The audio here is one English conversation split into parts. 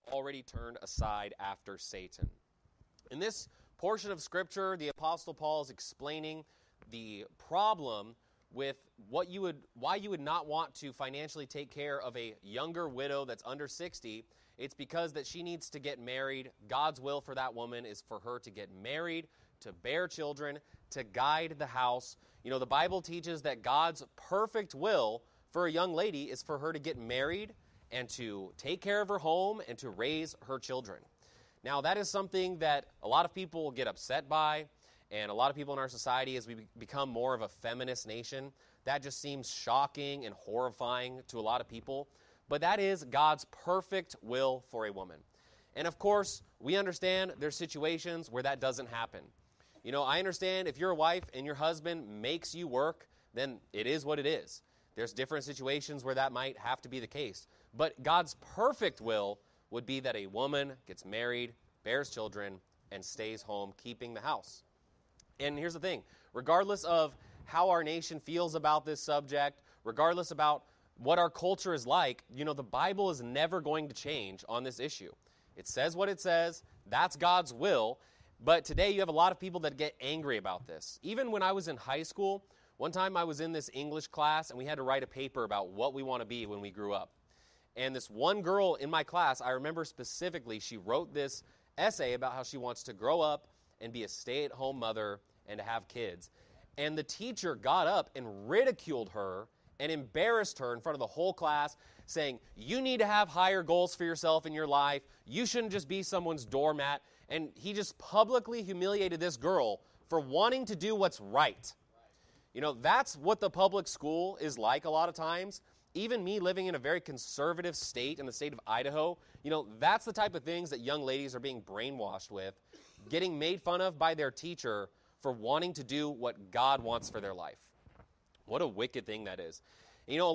already turned aside after Satan. In this portion of Scripture, the Apostle Paul is explaining the problem with why you would not want to financially take care of a younger widow that's under 60. It's because that she needs to get married. God's will for that woman is for her to get married, to bear children, to guide the house. You know, the Bible teaches that God's perfect will for a young lady is for her to get married and to take care of her home and to raise her children. Now, that is something that a lot of people get upset by, and a lot of people in our society, as we become more of a feminist nation, that just seems shocking and horrifying to a lot of people. But that is God's perfect will for a woman. And of course, we understand there's situations where that doesn't happen. You know, I understand if you're a wife and your husband makes you work, then it is what it is. There's different situations where that might have to be the case. But God's perfect will would be that a woman gets married, bears children, and stays home keeping the house. And here's the thing, regardless of how our nation feels about this subject, regardless about what our culture is like, you know, the Bible is never going to change on this issue. It says what it says, that's God's will, but today you have a lot of people that get angry about this. Even when I was in high school, one time I was in this English class and we had to write a paper about what we want to be when we grew up. And this one girl in my class, I remember specifically, she wrote this essay about how she wants to grow up and be a stay-at-home mother and to have kids. And the teacher got up and ridiculed her and embarrassed her in front of the whole class, saying, you need to have higher goals for yourself in your life. You shouldn't just be someone's doormat. And he just publicly humiliated this girl for wanting to do what's right. You know, that's what the public school is like a lot of times. Even me living in a very conservative state, in the state of Idaho, you know, that's the type of things that young ladies are being brainwashed with, getting made fun of by their teacher for wanting to do what God wants for their life. What a wicked thing that is. You know, there's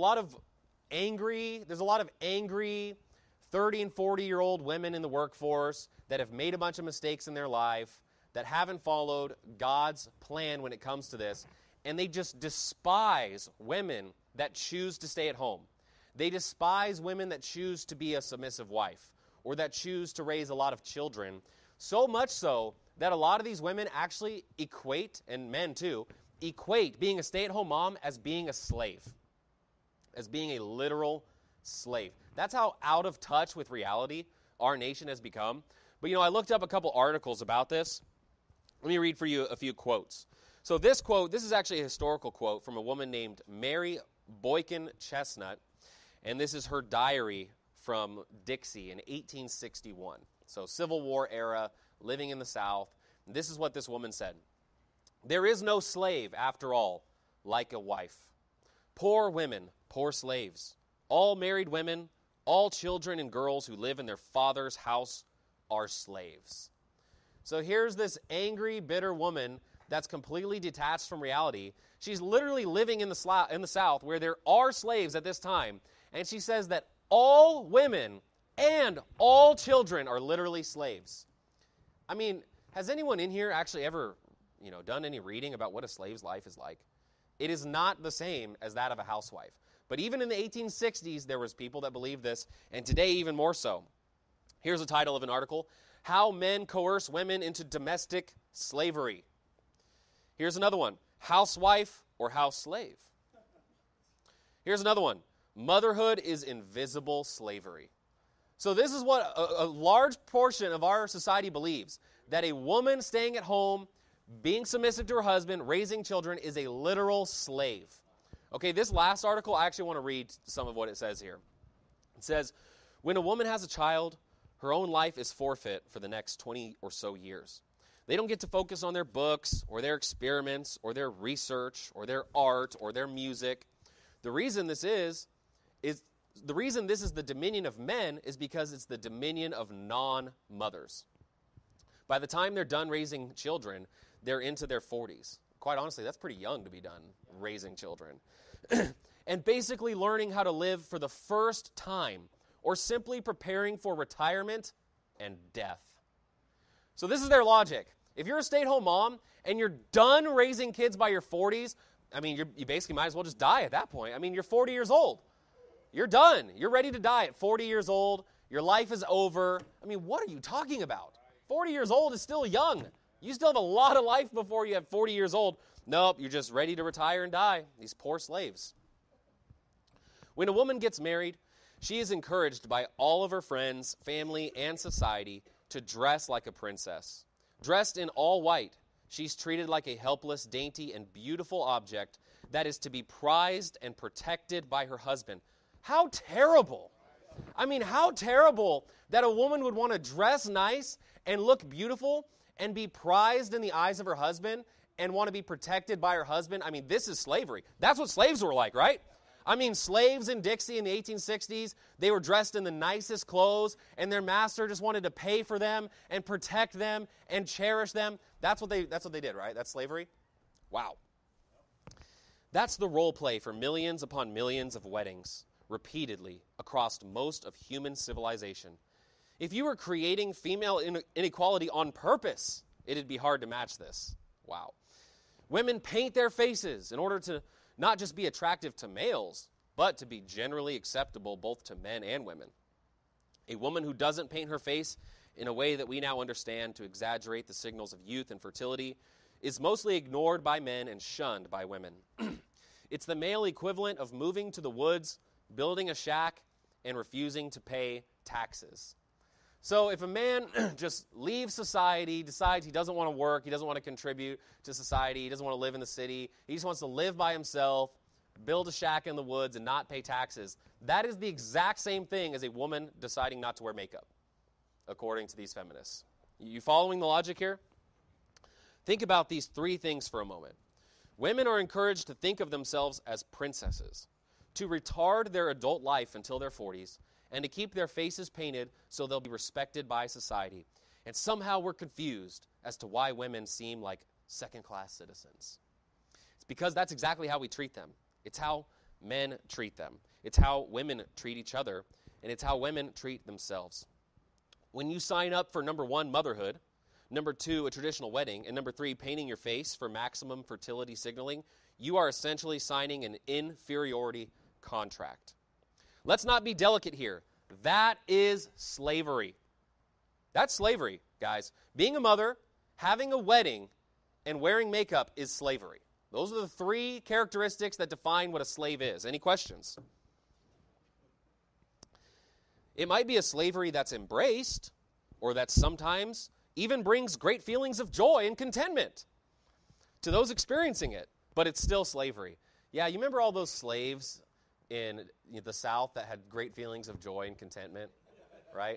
a lot of angry 30 and 40-year-old women in the workforce that have made a bunch of mistakes in their life, that haven't followed God's plan when it comes to this, and they just despise women that choose to stay at home. They despise women that choose to be a submissive wife or that choose to raise a lot of children, so much so that a lot of these women actually equate, and men too, equate being a stay-at-home mom as being a slave, as being a literal slave. That's how out of touch with reality our nation has become. But, you know, I looked up a couple articles about this. Let me read for you a few quotes. So this is actually a historical quote from a woman named Mary Boykin Chestnut, and this is her diary from Dixie in 1861. So Civil War era, living in the South. And this is what this woman said. There is no slave, after all, like a wife. Poor women, poor slaves. All married women, all children and girls who live in their father's house are slaves. So here's this angry, bitter woman that's completely detached from reality. She's literally living in the South where there are slaves at this time. And she says that all women and all children are literally slaves. I mean, has anyone in here actually ever, done any reading about what a slave's life is like? It is not the same as that of a housewife. But even in the 1860s, there was people that believed this, and today even more so. Here's the title of an article: How Men Coerce Women into Domestic Slavery. Here's another one: Housewife or House Slave. Here's another one: Motherhood is Invisible Slavery. So this is what a large portion of our society believes, that a woman staying at home, being submissive to her husband, raising children, is a literal slave. Okay, this last article, I actually want to read some of what it says here. It says, when a woman has a child, her own life is forfeit for the next 20 or so years. They don't get to focus on their books or their experiments or their research or their art or their music. The reason this is the dominion of men is because it's the dominion of non-mothers. By the time they're done raising children, they're into their 40s. Quite honestly, that's pretty young to be done raising children. And basically learning how to live for the first time, or simply preparing for retirement and death. So this is their logic. If you're a stay-at-home mom and you're done raising kids by your 40s, I mean, you basically might as well just die at that point. I mean, you're 40 years old. You're done. You're ready to die at 40 years old. Your life is over. I mean, what are you talking about? 40 years old is still young. You still have a lot of life before you have 40 years old. Nope, you're just ready to retire and die. These poor slaves. When a woman gets married, she is encouraged by all of her friends, family, and society to dress like a princess. Dressed in all white, she's treated like a helpless, dainty, and beautiful object that is to be prized and protected by her husband. How terrible! I mean, how terrible that a woman would want to dress nice and look beautiful and be prized in the eyes of her husband and want to be protected by her husband. I mean, this is slavery. That's what slaves were like, right? I mean, slaves in Dixie in the 1860s, they were dressed in the nicest clothes, and their master just wanted to pay for them and protect them and cherish them. That's what they did, right? That's slavery? Wow. That's the role play for millions upon millions of weddings, repeatedly across most of human civilization. If you were creating female inequality on purpose, it'd be hard to match this. Wow. Women paint their faces in order to not just be attractive to males, but to be generally acceptable both to men and women. A woman who doesn't paint her face in a way that we now understand to exaggerate the signals of youth and fertility is mostly ignored by men and shunned by women. It's the male equivalent of moving to the woods, building a shack, and refusing to pay taxes. So if a man just leaves society, decides he doesn't want to work, he doesn't want to contribute to society, he doesn't want to live in the city, he just wants to live by himself, build a shack in the woods, and not pay taxes, that is the exact same thing as a woman deciding not to wear makeup, according to these feminists. You following the logic here? Think about these three things for a moment. Women are encouraged to think of themselves as princesses, to retard their adult life until their 40s, and to keep their faces painted so they'll be respected by society. And somehow we're confused as to why women seem like second-class citizens. It's because that's exactly how we treat them. It's how men treat them. It's how women treat each other, and it's how women treat themselves. When you sign up for number 1, motherhood, number 2, a traditional wedding, and number 3, painting your face for maximum fertility signaling, you are essentially signing an inferiority contract. Let's not be delicate here. That is slavery. That's slavery, guys. Being a mother, having a wedding, and wearing makeup is slavery. Those are the 3 characteristics that define what a slave is. Any questions? It might be a slavery that's embraced, or that sometimes even brings great feelings of joy and contentment to those experiencing it, but it's still slavery. Yeah, you remember all those slaves in the South that had great feelings of joy and contentment, right?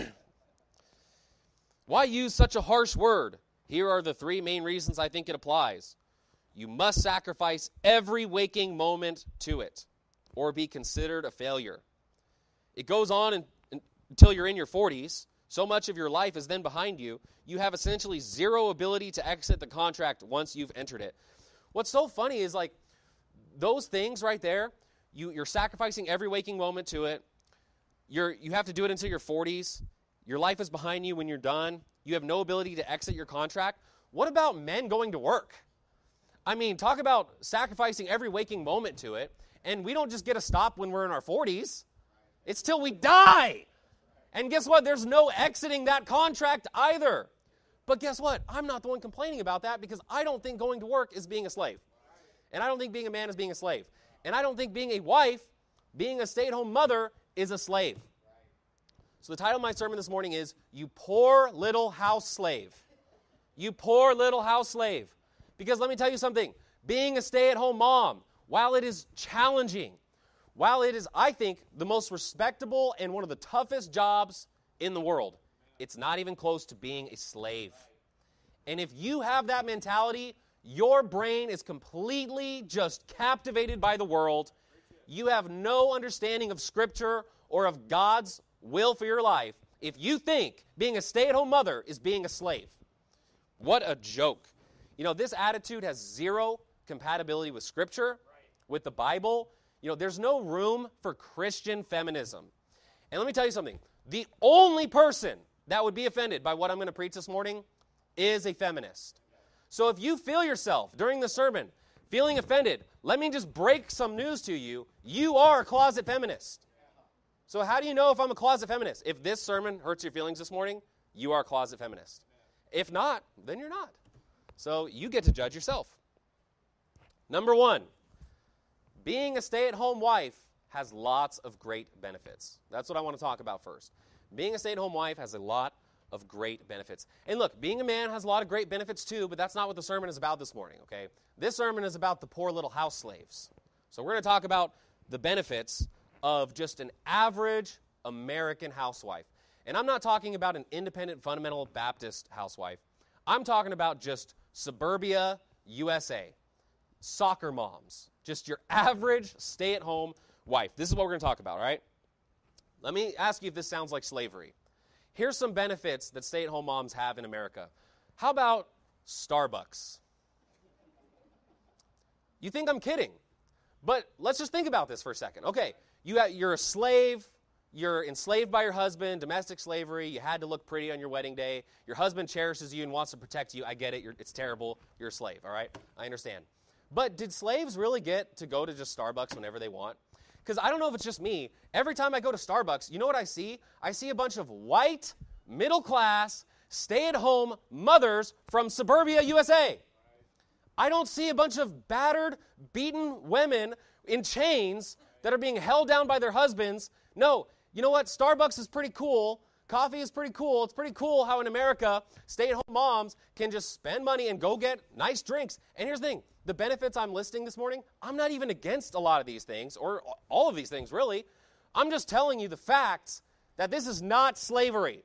Why use such a harsh word? Here are the 3 main reasons I think it applies. You must sacrifice every waking moment to it, or be considered a failure. It goes on until you're in your 40s. So much of your life is then behind you. You have essentially zero ability to exit the contract once you've entered it. What's so funny is like those things right there, you're sacrificing every waking moment to it. You have to do it until your 40s. Your life is behind you when you're done. You have no ability to exit your contract. What about men going to work? I mean, talk about sacrificing every waking moment to it. And we don't just get a stop when we're in our 40s. It's till we die. And guess what? There's no exiting that contract either. But guess what? I'm not the one complaining about that because I don't think going to work is being a slave. And I don't think being a man is being a slave. And I don't think being a wife, being a stay-at-home mother, is a slave. So the title of my sermon this morning is, You Poor Little House Slave. You poor little house slave. Because let me tell you something. Being a stay-at-home mom, while it is challenging, while it is, I think, the most respectable and one of the toughest jobs in the world, it's not even close to being a slave. And if you have that mentality, your brain is completely just captivated by the world. You have no understanding of Scripture or of God's will for your life if you think being a stay-at-home mother is being a slave. What a joke. You know, this attitude has zero compatibility with Scripture, with the Bible. You know, there's no room for Christian feminism. And let me tell you something. The only person that would be offended by what I'm going to preach this morning is a feminist. So if you feel yourself during the sermon feeling offended, let me just break some news to you. You are a closet feminist. So how do you know if I'm a closet feminist? If this sermon hurts your feelings this morning, you are a closet feminist. If not, then you're not. So you get to judge yourself. Number 1, being a stay-at-home wife has lots of great benefits. That's what I want to talk about first. Being a stay-at-home wife has a lot of great benefits. And look, being a man has a lot of great benefits too, but that's not what the sermon is about this morning, okay? This sermon is about the poor little house slaves. So we're going to talk about the benefits of just an average American housewife. And I'm not talking about an independent fundamental Baptist housewife. I'm talking about just suburbia, USA. Soccer moms. Just your average stay-at-home wife. This is what we're going to talk about, all right? Let me ask you if this sounds like slavery. Here's some benefits that stay-at-home moms have in America. How about Starbucks? You think I'm kidding, but let's just think about this for a second. Okay, you're a slave. You're enslaved by your husband, domestic slavery. You had to look pretty on your wedding day. Your husband cherishes you and wants to protect you. I get it. It's terrible. You're a slave, all right? I understand. But did slaves really get to go to just Starbucks whenever they want? Because I don't know if it's just me. Every time I go to Starbucks, you know what I see? I see a bunch of white, middle-class, stay-at-home mothers from suburbia, USA. I don't see a bunch of battered, beaten women in chains that are being held down by their husbands. No, you know what? Starbucks is pretty cool. Coffee is pretty cool. It's pretty cool how in America, stay-at-home moms can just spend money and go get nice drinks. And here's the thing. The benefits I'm listing this morning, I'm not even against a lot of these things, or all of these things, really. I'm just telling you the facts that this is not slavery.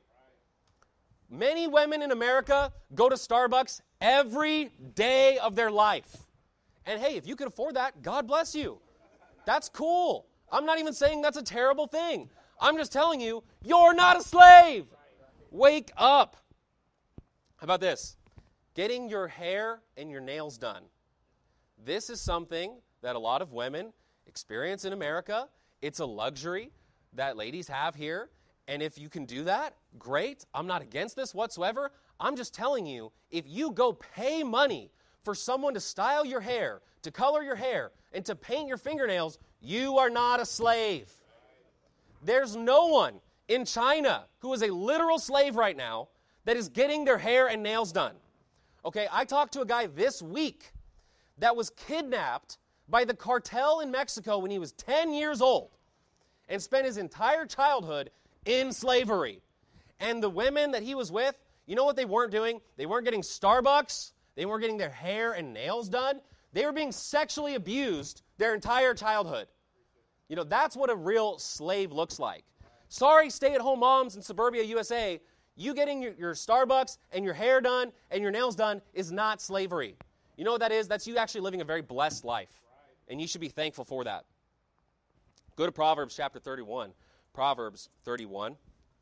Many women in America go to Starbucks every day of their life. And hey, if you can afford that, God bless you. That's cool. I'm not even saying that's a terrible thing. I'm just telling you, you're not a slave. Wake up. How about this? Getting your hair and your nails done. This is something that a lot of women experience in America. It's a luxury that ladies have here. And if you can do that, great. I'm not against this whatsoever. I'm just telling you, if you go pay money for someone to style your hair, to color your hair, and to paint your fingernails, you are not a slave. There's no one in China who is a literal slave right now that is getting their hair and nails done. Okay, I talked to a guy this week that was kidnapped by the cartel in Mexico when he was 10 years old and spent his entire childhood in slavery. And the women that he was with, you know what they weren't doing? They weren't getting Starbucks. They weren't getting their hair and nails done. They were being sexually abused their entire childhood. You know, that's what a real slave looks like. Sorry, stay-at-home moms in suburbia USA, you getting your Starbucks and your hair done and your nails done is not slavery. You know what that is? That's you actually living a very blessed life. And you should be thankful for that. Go to Proverbs chapter 31. Proverbs 31.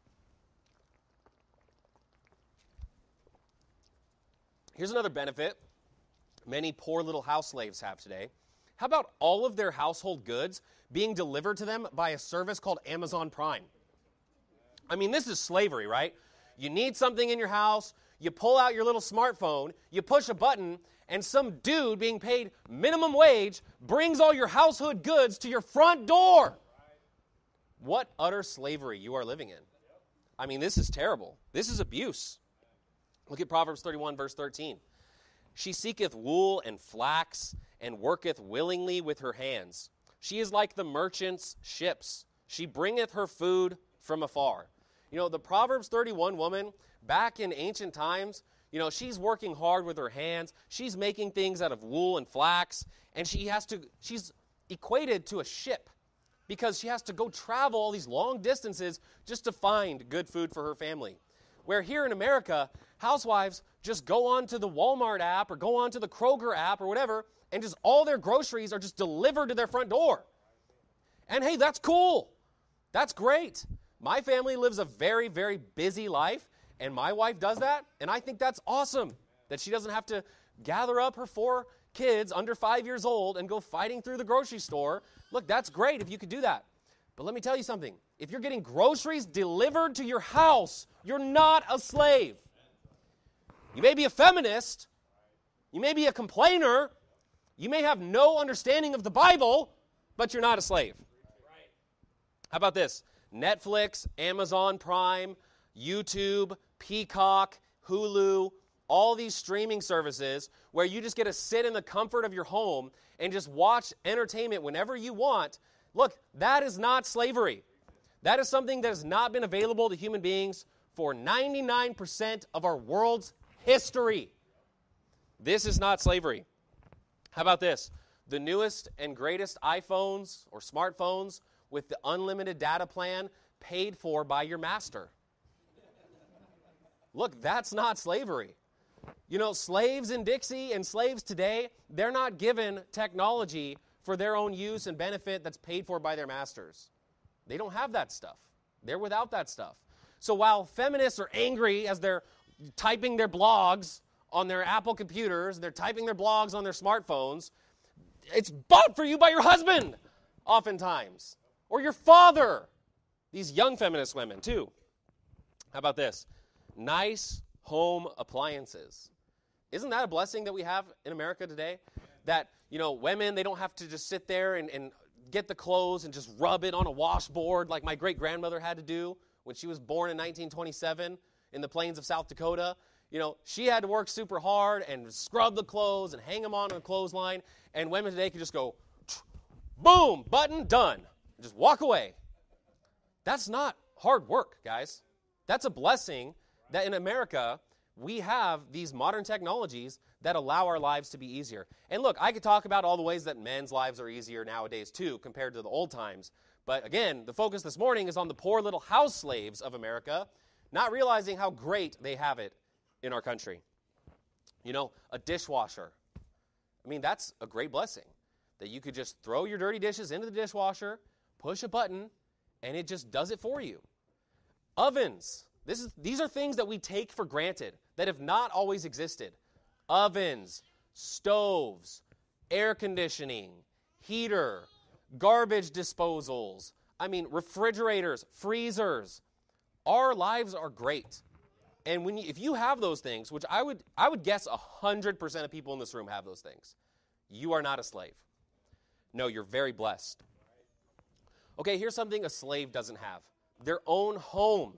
Here's another benefit many poor little house slaves have today. How about all of their household goods being delivered to them by a service called Amazon Prime? I mean, this is slavery, right? You need something in your house, you pull out your little smartphone, you push a button, and some dude being paid minimum wage brings all your household goods to your front door. What utter slavery you are living in. I mean, this is terrible. This is abuse. Look at Proverbs 31, verse 13. She seeketh wool and flax, and worketh willingly with her hands. She is like the merchant's ships. She bringeth her food from afar. You know, the Proverbs 31 woman, back in ancient times, you know, she's working hard with her hands. She's making things out of wool and flax, and she's equated to a ship because she has to go travel all these long distances just to find good food for her family. Where here in America, housewives just go on to the Walmart app or go on to the Kroger app or whatever, and just all their groceries are just delivered to their front door. And hey, that's cool. That's great. My family lives a very, very busy life, and my wife does that, and I think that's awesome that she doesn't have to gather up her 4 kids under 5 years old and go fighting through the grocery store. Look, that's great if you could do that. But let me tell you something. If you're getting groceries delivered to your house, you're not a slave. You may be a feminist. You may be a complainer. You may have no understanding of the Bible, but you're not a slave. How about this? Netflix, Amazon Prime, YouTube, Peacock, Hulu, all these streaming services where you just get to sit in the comfort of your home and just watch entertainment whenever you want. Look, that is not slavery. That is something that has not been available to human beings for 99% of our world's history. This is not slavery. How about this? The newest and greatest iPhones or smartphones with the unlimited data plan paid for by your master. Look, that's not slavery. You know, slaves in Dixie and slaves today, they're not given technology for their own use and benefit that's paid for by their masters. They don't have that stuff. They're without that stuff. So while feminists are angry as they're typing their blogs on their Apple computers, they're typing their blogs on their smartphones, it's bought for you by your husband, oftentimes, or your father. These young feminist women, too. How about this? Nice home appliances. Isn't that a blessing that we have in America today? That, you know, women, they don't have to just sit there and get the clothes and just rub it on a washboard like my great-grandmother had to do when she was born in 1927 in the plains of South Dakota. You know, she had to work super hard and scrub the clothes and hang them on a clothesline, and women today can just go, boom, button, done. Just walk away. That's not hard work, guys. That's a blessing that in America, we have these modern technologies that allow our lives to be easier. And look, I could talk about all the ways that men's lives are easier nowadays too, compared to the old times. But again, the focus this morning is on the poor little house slaves of America, not realizing how great they have it in our country. You know, a dishwasher. I mean, that's a great blessing, that you could just throw your dirty dishes into the dishwasher, push a button, and it just does it for you. Ovens. These are things that we take for granted that have not always existed. Ovens, stoves, air conditioning, heater, garbage disposals. I mean, refrigerators, freezers. Our lives are great. And if you have those things, which I would guess 100% of people in this room have those things, you are not a slave. No, you're very blessed. Okay, here's something a slave doesn't have. Their own home.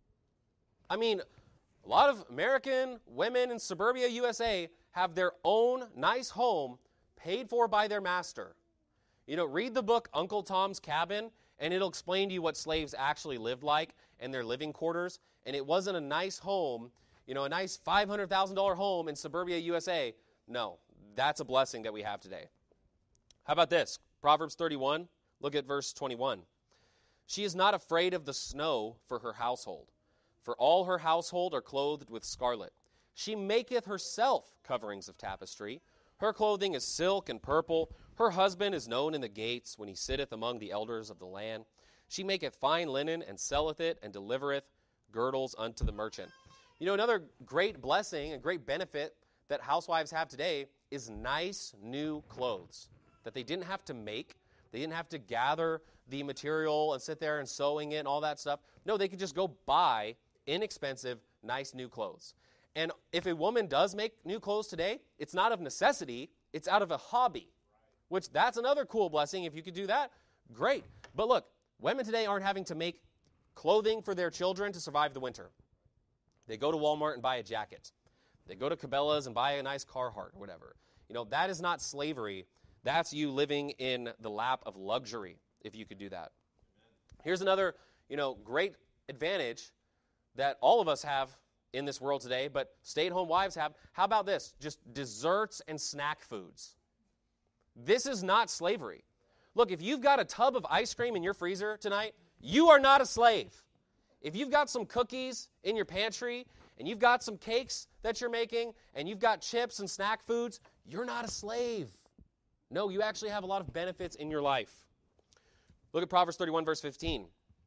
I mean, a lot of American women in suburbia USA have their own nice home paid for by their master. You know, read the book Uncle Tom's Cabin, and it'll explain to you what slaves actually lived like in their living quarters. And it wasn't a nice home, you know, a nice $500,000 home in suburbia USA. No, that's a blessing that we have today. How about this? Proverbs 31, look at verse 21. She is not afraid of the snow for her household, for all her household are clothed with scarlet. She maketh herself coverings of tapestry. Her clothing is silk and purple. Her husband is known in the gates when he sitteth among the elders of the land. She maketh fine linen and selleth it and delivereth girdles unto the merchant. You know, another great blessing and great benefit that housewives have today is nice new clothes that they didn't have to make. They didn't have to gather the material and sit there and sewing it and all that stuff. No, they could just go buy inexpensive, nice new clothes. And if a woman does make new clothes today, it's not of necessity, it's out of a hobby, which that's another cool blessing. If you could do that, great. But look, women today aren't having to make clothing for their children to survive the winter. They go to Walmart and buy a jacket. They go to Cabela's and buy a nice Carhartt or whatever. You know, that is not slavery. That's you living in the lap of luxury, if you could do that. Here's another, you know, great advantage that all of us have in this world today, but stay-at-home wives have. How about this? Just desserts and snack foods. This is not slavery. Look, if you've got a tub of ice cream in your freezer tonight, you are not a slave. If you've got some cookies in your pantry, and you've got some cakes that you're making, and you've got chips and snack foods, you're not a slave. No, you actually have a lot of benefits in your life. Look at Proverbs 31, verse 15.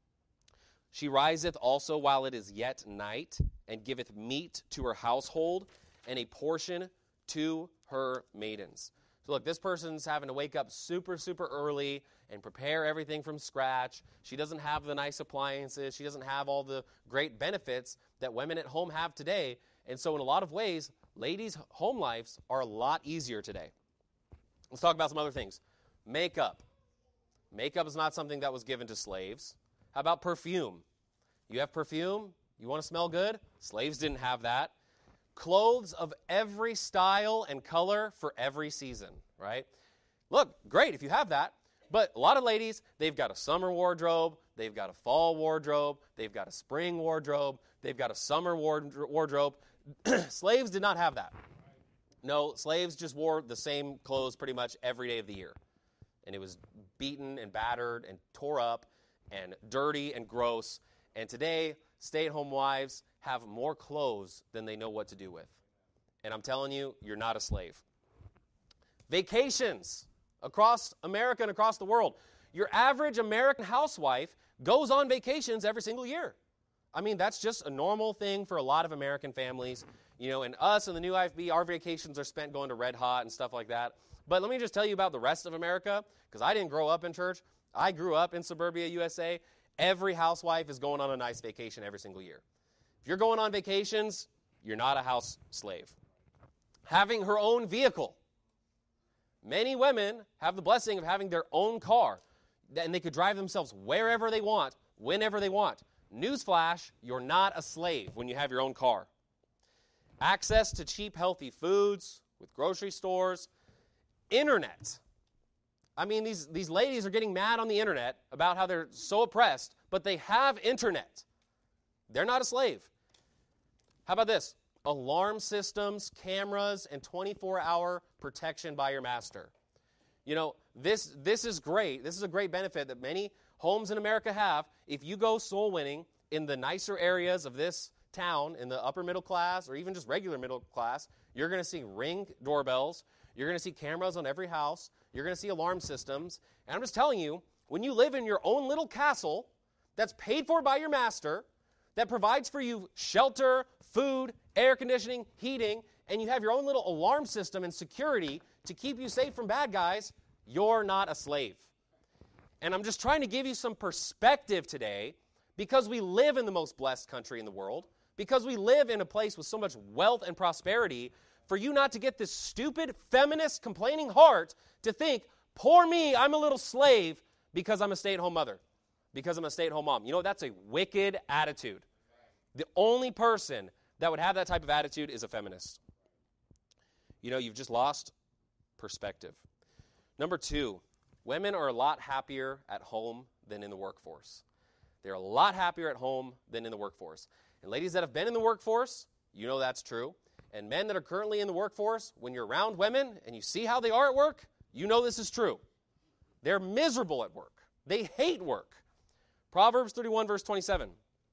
She riseth also while it is yet night, and giveth meat to her household, and a portion to her maidens. So look, this person's having to wake up super, super early and prepare everything from scratch. She doesn't have the nice appliances. She doesn't have all the great benefits that women at home have today. And so in a lot of ways, ladies' home lives are a lot easier today. Let's talk about some other things. Makeup. Makeup is not something that was given to slaves. How about perfume? You have perfume? You want to smell good? Slaves didn't have that. Clothes of every style and color for every season, right? Look, great if you have that. But a lot of ladies, they've got a summer wardrobe, they've got a fall wardrobe, they've got a spring wardrobe, they've got a summer wardrobe. Slaves did not have that. No, slaves just wore the same clothes pretty much every day of the year. And it was beaten and battered and tore up and dirty and gross. And today, stay-at-home wives have more clothes than they know what to do with. And I'm telling you, you're not a slave. Vacations across America and across the world. Your average American housewife goes on vacations every single year. I mean, that's just a normal thing for a lot of American families. You know, and us in the New IFB, our vacations are spent going to Red Hot and stuff like that. But let me just tell you about the rest of America, because I didn't grow up in church. I grew up in suburbia USA. Every housewife is going on a nice vacation every single year. If you're going on vacations, you're not a house slave. Having her own vehicle. Many women have the blessing of having their own car, and they could drive themselves wherever they want, whenever they want. Newsflash, you're not a slave when you have your own car. Access to cheap, healthy foods with grocery stores. Internet. I mean, these ladies are getting mad on the internet about how they're so oppressed, but they have internet. They're not a slave. How about this? Alarm systems, cameras, and 24-hour protection by your master. You know, this is great. This is a great benefit that many homes in America have. If you go soul winning in the nicer areas of this town, in the upper middle class, or even just regular middle class, you're going to see Ring doorbells. You're going to see cameras on every house. You're going to see alarm systems. And I'm just telling you, when you live in your own little castle that's paid for by your master, that provides for you shelter, food, air conditioning, heating, and you have your own little alarm system and security to keep you safe from bad guys, you're not a slave. And I'm just trying to give you some perspective today, because we live in the most blessed country in the world, because we live in a place with so much wealth and prosperity, for you not to get this stupid, feminist, complaining heart to think, poor me, I'm a little slave because I'm a stay-at-home mother, because I'm a stay-at-home mom. You know, that's a wicked attitude. The only person that would have that type of attitude is a feminist. You know, you've just lost perspective. Number 2, women are a lot happier at home than in the workforce. They're a lot happier at home than in the workforce. And ladies that have been in the workforce, you know that's true. And men that are currently in the workforce, when you're around women and you see how they are at work, you know this is true. They're miserable at work. They hate work. Proverbs 31, verse 27.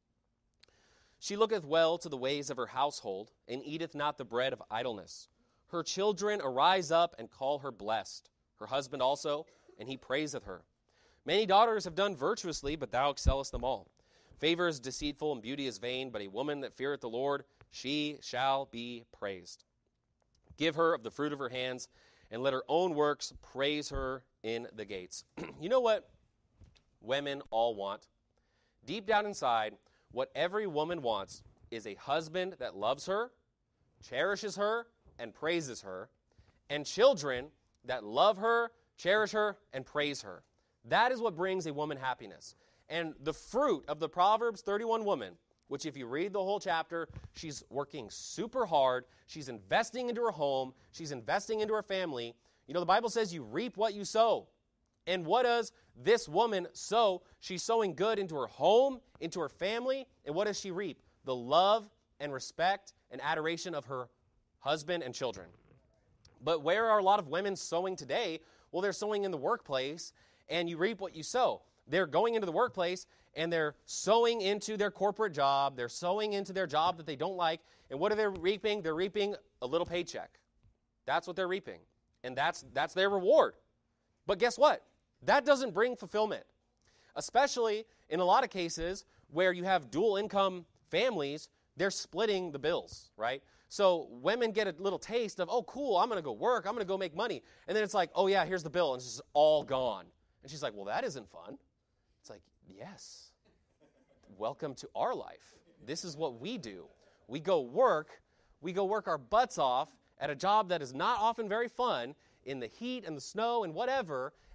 She looketh well to the ways of her household, and eateth not the bread of idleness. Her children arise up and call her blessed. Her husband also, and he praiseth her. Many daughters have done virtuously, but thou excellest them all. Favor is deceitful, and beauty is vain, but a woman that feareth the Lord, she shall be praised. Give her of the fruit of her hands, and let her own works praise her in the gates. You know what women all want? Deep down inside, what every woman wants is a husband that loves her, cherishes her, and praises her, and children that love her, cherish her, and praise her. That is what brings a woman happiness. And the fruit of the Proverbs 31 woman, which if you read the whole chapter, she's working super hard, she's investing into her home, she's investing into her family. You know, the Bible says you reap what you sow. And what does this woman sow? She's sowing good into her home, into her family, and what does she reap? The love and respect and adoration of her husband and children. But where are a lot of women sowing today? Well, they're sowing in the workplace, and you reap what you sow. They're going into the workplace, and they're sowing into their corporate job. They're sowing into their job that they don't like. And what are they reaping? They're reaping a little paycheck. That's what they're reaping. And that's their reward. But guess what? That doesn't bring fulfillment. Especially in a lot of cases where you have dual income families, they're splitting the bills, right? So women get a little taste of, oh, cool, I'm going to go work, I'm going to go make money. And then it's like, oh, yeah, here's the bill, and it's just all gone. And she's like, well, that isn't fun. It's like, yes. Welcome to our life. This is what we do. We go work our butts off at a job that is not often very fun, in the heat and the snow and whatever,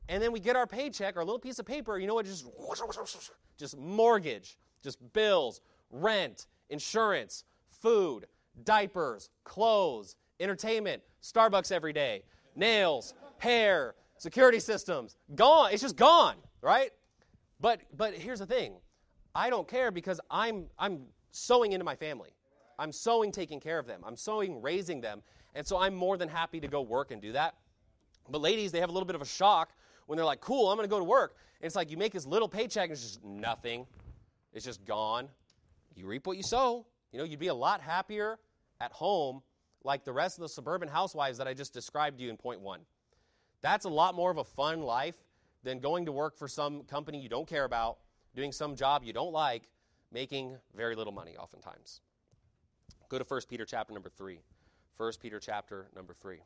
And then we get our paycheck, our little piece of paper, you know what, just mortgage, just bills, rent, insurance, food, diapers, clothes, entertainment, Starbucks every day, nails, hair, security systems, gone. It's just gone, right? But here's the thing. I don't care because I'm sowing into my family. I'm sowing taking care of them. I'm sowing raising them. And so I'm more than happy to go work and do that. But ladies, they have a little bit of a shock when they're like, cool, I'm going to go to work. And it's like you make this little paycheck and it's just nothing. It's just gone. You reap what you sow. You know, you'd be a lot happier at home like the rest of the suburban housewives that I just described to you in point 1. That's a lot more of a fun life than going to work for some company you don't care about, doing some job you don't like, making very little money oftentimes. Go to 1 Peter chapter number 3. 1 Peter chapter number 3.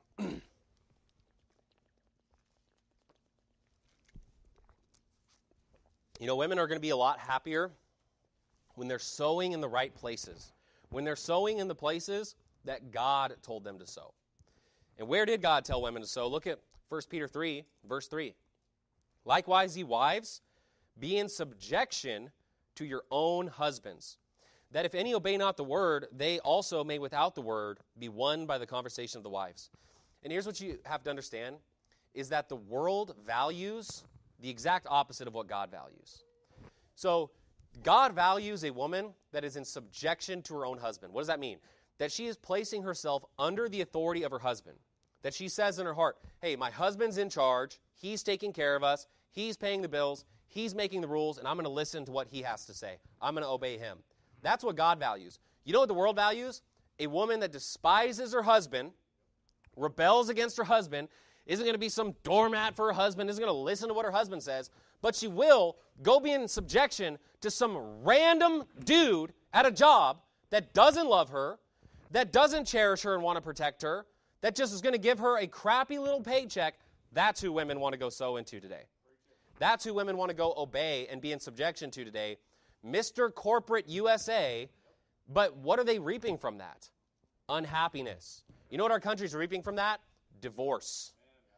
You know, women are going to be a lot happier when they're sowing in the right places, when they're sowing in the places that God told them to sow. And where did God tell women to sow? Look at 1 Peter 3, verse 3. Likewise, ye wives, be in subjection to your own husbands, that if any obey not the word, they also may without the word be won by the conversation of the wives. And here's what you have to understand, is that the world values the exact opposite of what God values. So God values a woman that is in subjection to her own husband. What does that mean? That she is placing herself under the authority of her husband. That she says in her heart, hey, my husband's in charge, he's taking care of us, he's paying the bills, he's making the rules, and I'm going to listen to what he has to say. I'm going to obey him. That's what God values. You know what the world values? A woman that despises her husband, rebels against her husband, isn't going to be some doormat for her husband, isn't going to listen to what her husband says, but she will go be in subjection to some random dude at a job that doesn't love her, that doesn't cherish her and want to protect her, that just is going to give her a crappy little paycheck. That's who women want to go sow into today. That's who women want to go obey and be in subjection to today. Mr. Corporate USA, but what are they reaping from that? Unhappiness. You know what our country's reaping from that? Divorce.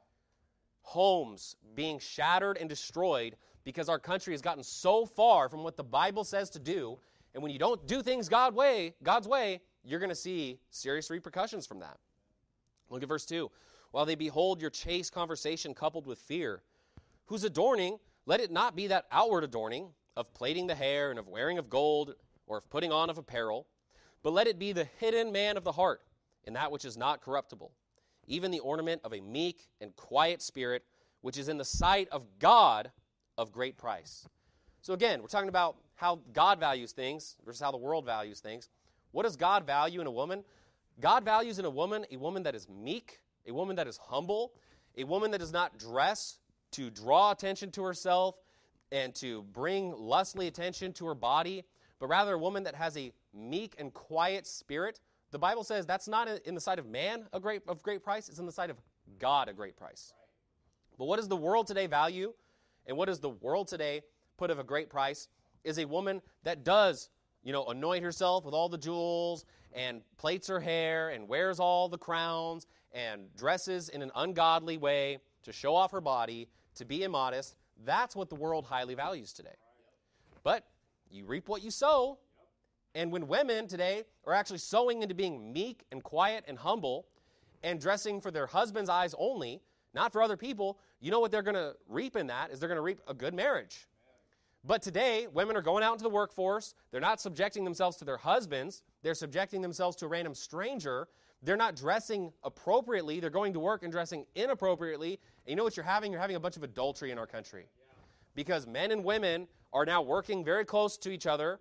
Homes being shattered and destroyed because our country has gotten so far from what the Bible says to do, and when you don't do things God's way, you're going to see serious repercussions from that. Look at verse 2. While they behold your chaste conversation coupled with fear, whose adorning, let it not be that outward adorning of plaiting the hair and of wearing of gold or of putting on of apparel, but let it be the hidden man of the heart in that which is not corruptible, even the ornament of a meek and quiet spirit, which is in the sight of God of great price. So again, we're talking about how God values things versus how the world values things. What does God value in a woman? God values in a woman that is meek, a woman that is humble, a woman that does not dress to draw attention to herself and to bring lustly attention to her body, but rather a woman that has a meek and quiet spirit. The Bible says that's not in the sight of man of great price, it's in the sight of God a great price. But what does the world today value, and what does the world today put of a great price, is a woman that does, anoint herself with all the jewels and plaits her hair and wears all the crowns and dresses in an ungodly way to show off her body, to be immodest. That's what the world highly values today. But you reap what you sow. And when women today are actually sowing into being meek and quiet and humble and dressing for their husband's eyes only, not for other people, you know what they're going to reap in that is they're going to reap a good marriage. But today, women are going out into the workforce. They're not subjecting themselves to their husbands. They're subjecting themselves to a random stranger. They're not dressing appropriately. They're going to work and dressing inappropriately. And you know what you're having? You're having a bunch of adultery in our country. Because men and women are now working very close to each other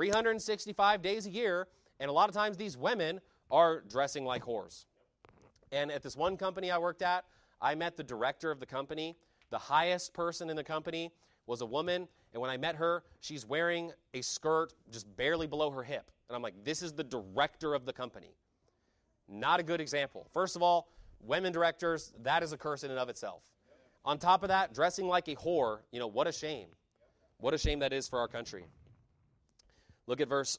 365 days a year, and a lot of times these women are dressing like whores. And at this one company I worked at, I met the director of the company. The highest person in the company was a woman, and when I met her, she's wearing a skirt just barely below her hip. And I'm like, this is the director of the company. Not a good example. First of all, women directors, that is a curse in and of itself. On top of that, dressing like a whore, what a shame. What a shame that is for our country. Look at verse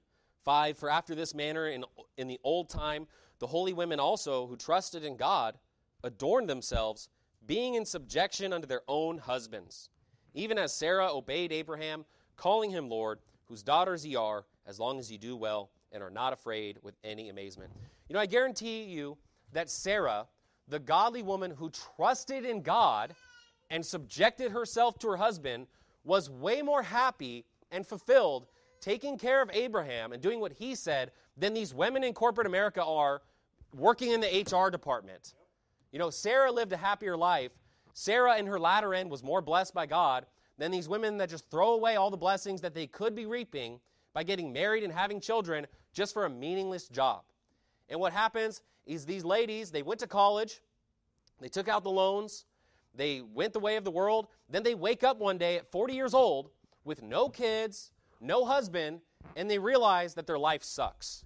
5. For after this manner in the old time, the holy women also who trusted in God adorned themselves, being in subjection unto their own husbands, even as Sarah obeyed Abraham, calling him Lord, whose daughters ye are, as long as ye do well and are not afraid with any amazement. You know, I guarantee you that Sarah, the godly woman who trusted in God and subjected herself to her husband, was way more happy and fulfilled taking care of Abraham and doing what he said than these women in corporate America are working in the HR department. You know, Sarah lived a happier life. Sarah in her latter end was more blessed by God than these women that just throw away all the blessings that they could be reaping by getting married and having children just for a meaningless job. And what happens is these ladies, they went to college, they took out the loans, they went the way of the world, then they wake up one day at 40 years old with no kids, no husband, and they realize that their life sucks.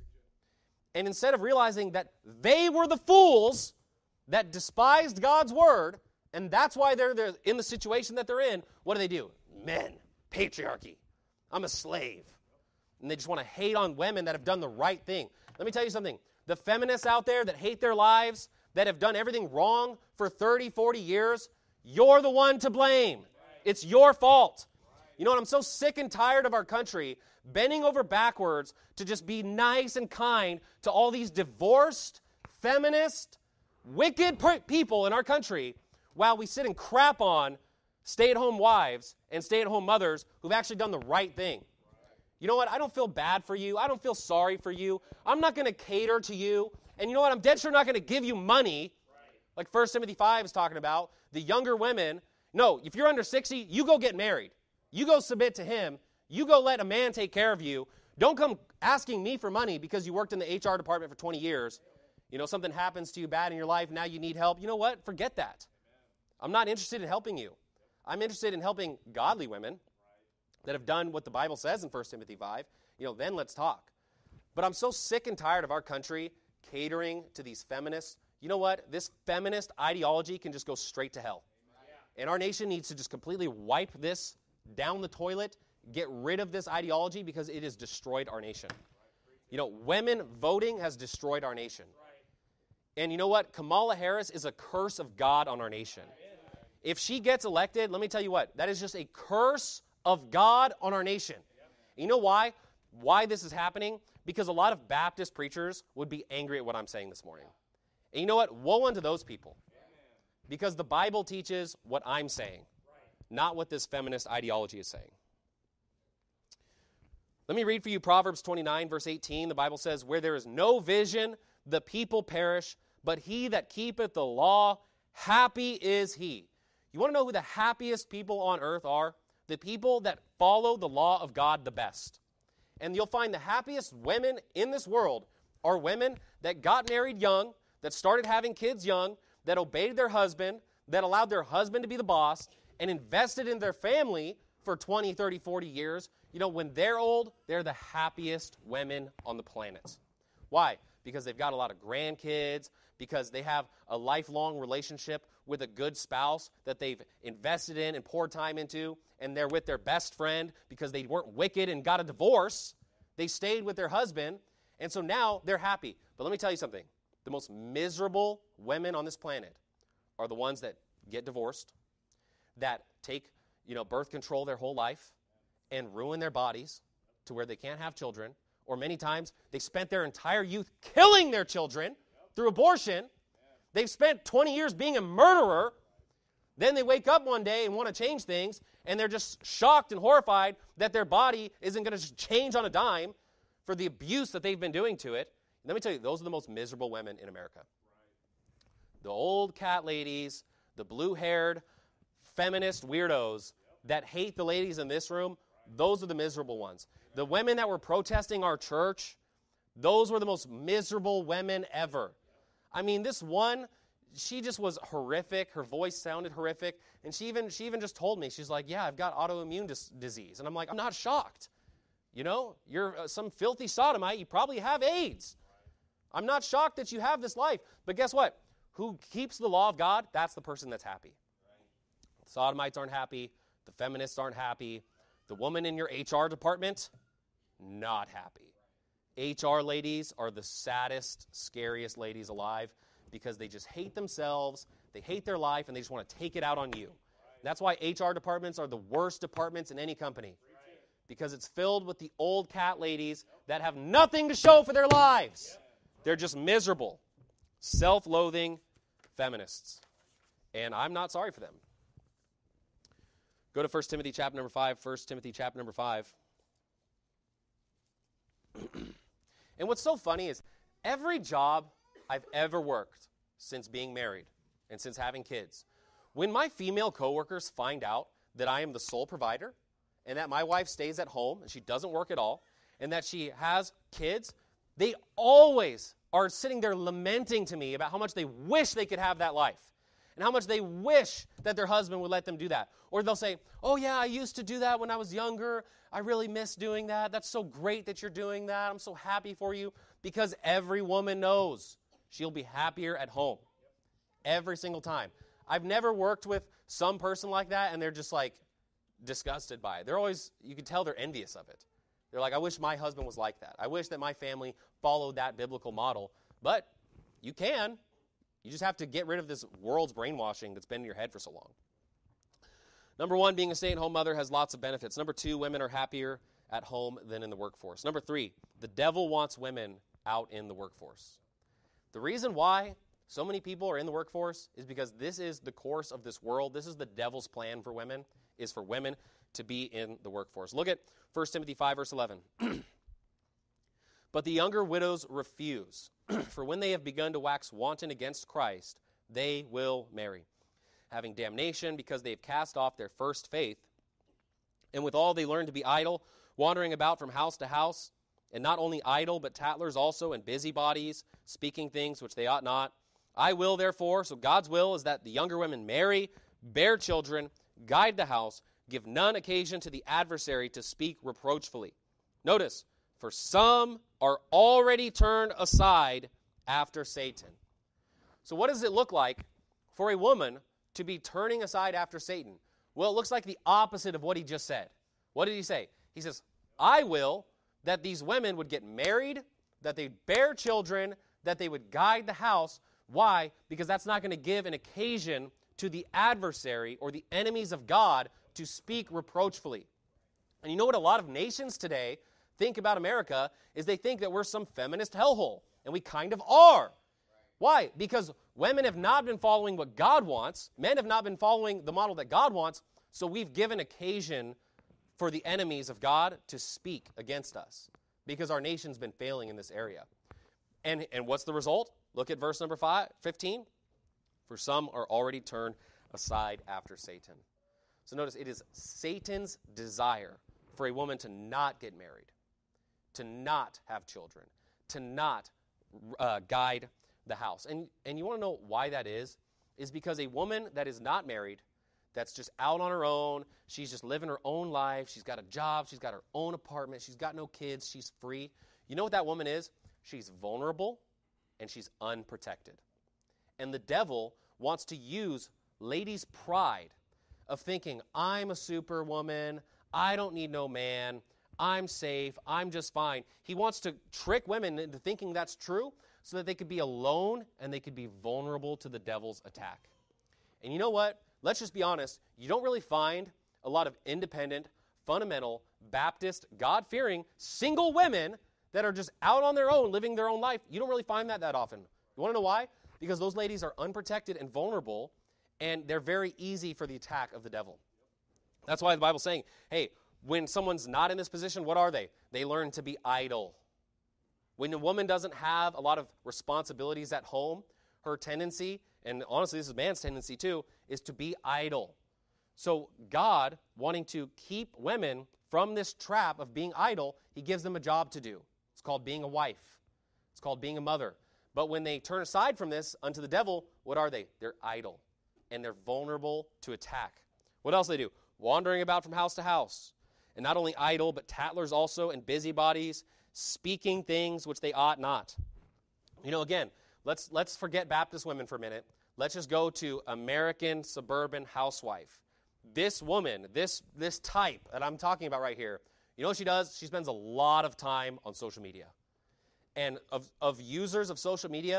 And instead of realizing that they were the fools that despised God's word, and that's why they're in the situation that they're in, what do? Men, patriarchy. I'm a slave. And they just want to hate on women that have done the right thing. Let me tell you something. The feminists out there that hate their lives, that have done everything wrong for 30, 40 years, you're the one to blame. It's your fault. You know what? I'm so sick and tired of our country bending over backwards to just be nice and kind to all these divorced, feminist, wicked people in our country while we sit and crap on stay-at-home wives and stay-at-home mothers who've actually done the right thing. You know what? I don't feel bad for you. I don't feel sorry for you. I'm not going to cater to you. And you know what? I'm dead sure not going to give you money, like 1 Timothy 5 is talking about. The younger women, no, if you're under 60, you go get married. You go submit to him. You go let a man take care of you. Don't come asking me for money because you worked in the HR department for 20 years. You know, something happens to you bad in your life, now you need help. You know what? Forget that. I'm not interested in helping you. I'm interested in helping godly women that have done what the Bible says in 1 Timothy 5. You know, then let's talk. But I'm so sick and tired of our country catering to these feminists. You know what? This feminist ideology can just go straight to hell. And our nation needs to just completely wipe this down the toilet, get rid of this ideology because it has destroyed our nation. You know, women voting has destroyed our nation. And you know what? Kamala Harris is a curse of God on our nation. If she gets elected, let me tell you what, that is just a curse of God on our nation. You know why? Why this is happening? Because a lot of Baptist preachers would be angry at what I'm saying this morning. And you know what? Woe unto those people. Because the Bible teaches what I'm saying, not what this feminist ideology is saying. Let me read for you Proverbs 29, verse 18. The Bible says, where there is no vision, the people perish, but he that keepeth the law, happy is he. You want to know who the happiest people on earth are? The people that follow the law of God the best. And you'll find the happiest women in this world are women that got married young, that started having kids young, that obeyed their husband, that allowed their husband to be the boss, and invested in their family for 20, 30, 40 years. You know, when they're old, they're the happiest women on the planet. Why? Because they've got a lot of grandkids, because they have a lifelong relationship with a good spouse that they've invested in and poured time into, and they're with their best friend because they weren't wicked and got a divorce. They stayed with their husband, and so now they're happy. But let me tell you something. The most miserable women on this planet are the ones that get divorced, that take, birth control their whole life and ruin their bodies to where they can't have children, or many times they spent their entire youth killing their children through abortion. They've spent 20 years being a murderer. Then they wake up one day and want to change things, and they're just shocked and horrified that their body isn't going to change on a dime for the abuse that they've been doing to it. Let me tell you, those are the most miserable women in America. The old cat ladies, the blue-haired feminist weirdos that hate the ladies in this room, those are the miserable ones. The women that were protesting our church, those were the most miserable women ever. I mean, this one, she just was horrific. Her voice sounded horrific. And she even just told me, she's like, yeah, I've got autoimmune disease. And I'm like, I'm not shocked. You're some filthy sodomite. You probably have AIDS. I'm not shocked that you have this life. But guess what? Who keeps the law of God? That's the person that's happy. The sodomites aren't happy. The feminists aren't happy. The woman in your HR department, not happy. HR ladies are the saddest, scariest ladies alive because they just hate themselves. They hate their life, and they just want to take it out on you. That's why HR departments are the worst departments in any company, because it's filled with the old cat ladies that have nothing to show for their lives. They're just miserable, self-loathing feminists. And I'm not sorry for them. Go to 1 Timothy chapter number 5. 1 Timothy chapter number 5. And what's so funny is every job I've ever worked since being married and since having kids, when my female coworkers find out that I am the sole provider and that my wife stays at home and she doesn't work at all and that she has kids, they always are sitting there lamenting to me about how much they wish they could have that life and how much they wish that their husband would let them do that. Or they'll say, oh yeah, I used to do that when I was younger. I really miss doing that. That's so great that you're doing that. I'm so happy for you. Because every woman knows she'll be happier at home every single time. I've never worked with some person like that and they're just like disgusted by it. They're always, you can tell they're envious of it. They're like, I wish my husband was like that. I wish that my family followed that biblical model. But you can. You just have to get rid of this world's brainwashing that's been in your head for so long. Number 1, being a stay-at-home mother has lots of benefits. Number 2, women are happier at home than in the workforce. Number 3, the devil wants women out in the workforce. The reason why so many people are in the workforce is because this is the course of this world. This is the devil's plan for women, is for women to be in the workforce. Look at 1 Timothy 5, verse 11. But the younger widows refuse, for when they have begun to wax wanton against Christ, they will marry, having damnation because they have cast off their first faith. And withal they learn to be idle, wandering about from house to house, and not only idle, but tattlers also, and busybodies, speaking things which they ought not. I will, therefore, so God's will is that the younger women marry, bear children, guide the house, give none occasion to the adversary to speak reproachfully. Notice, for some are already turned aside after Satan. So what does it look like for a woman to be turning aside after Satan? Well, it looks like the opposite of what he just said. What did he say? He says, I will that these women would get married, that they'd bear children, that they would guide the house. Why? Because that's not going to give an occasion to the adversary or the enemies of God to speak reproachfully. And you know what a lot of nations today think about America is they think that we're some feminist hellhole, and we kind of are. Why? Because women have not been following what God wants. Men have not been following the model that God wants, so we've given occasion for the enemies of God to speak against us because our nation's been failing in this area. And what's the result? Look at verse number 15. For some are already turned aside after Satan. So notice, it is Satan's desire for a woman to not get married, to not have children, to not guide the house. And you want to know why that is because a woman that is not married, that's just out on her own, she's just living her own life, she's got a job, she's got her own apartment, she's got no kids, she's free. You know what that woman is? She's vulnerable and she's unprotected. And the devil wants to use ladies' pride of thinking, I'm a superwoman, I don't need no man, I'm safe, I'm just fine. He wants to trick women into thinking that's true so that they could be alone and they could be vulnerable to the devil's attack. And you know what? Let's just be honest. You don't really find a lot of independent, fundamental, Baptist, God-fearing, single women that are just out on their own, living their own life. You don't really find that often. You want to know why? Because those ladies are unprotected and vulnerable, and they're very easy for the attack of the devil. That's why the Bible's saying, hey, when someone's not in this position, what are they? They learn to be idle. When a woman doesn't have a lot of responsibilities at home, her tendency, and honestly this is man's tendency too, is to be idle. So God, wanting to keep women from this trap of being idle, he gives them a job to do. It's called being a wife. It's called being a mother. But when they turn aside from this unto the devil, what are they? They're idle, and they're vulnerable to attack. What else do they do? Wandering about from house to house. And not only idle, but tattlers also, and busybodies, speaking things which they ought not. You know, again, let's forget Baptist women for a minute. Let's just go to American suburban housewife. This woman, this type that I'm talking about right here, you know what she does? She spends a lot of time on social media. And of users of social media,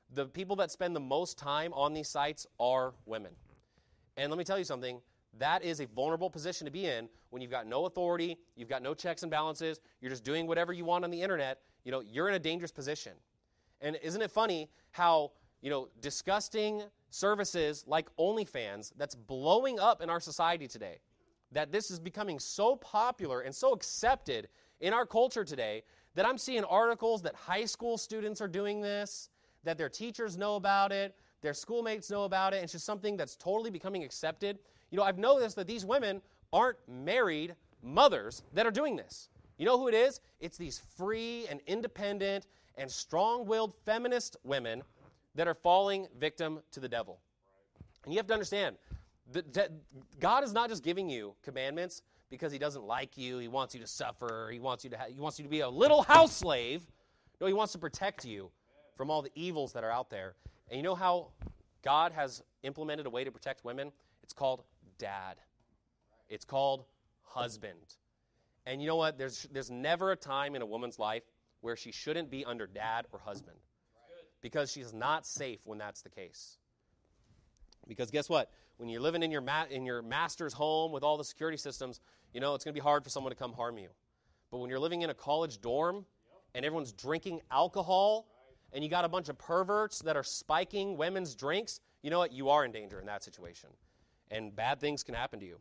the people that spend the most time on these sites are women. And let me tell you something, that is a vulnerable position to be in when you've got no authority, you've got no checks and balances, you're just doing whatever you want on the internet. You're in a dangerous position. And isn't it funny how, disgusting services like OnlyFans that's blowing up in our society today, that this is becoming so popular and so accepted in our culture today that I'm seeing articles that high school students are doing this, that their teachers know about it, their schoolmates know about it, and it's just something that's totally becoming accepted. I've noticed that these women aren't married mothers that are doing this. You know who it is? It's these free and independent and strong-willed feminist women that are falling victim to the devil. And you have to understand that God is not just giving you commandments because he doesn't like you, he wants you to suffer, he wants you to be a little house slave. No, he wants to protect you from all the evils that are out there. And you know how God has implemented a way to protect women? It's called dad. It's called husband. And you know what? There's never a time in a woman's life where she shouldn't be under dad or husband. Because she's not safe when that's the case. Because guess what? When you're living in your master's home with all the security systems, it's going to be hard for someone to come harm you. But when you're living in a college dorm and everyone's drinking alcohol and you got a bunch of perverts that are spiking women's drinks, you know what? You are in danger in that situation. And bad things can happen to you.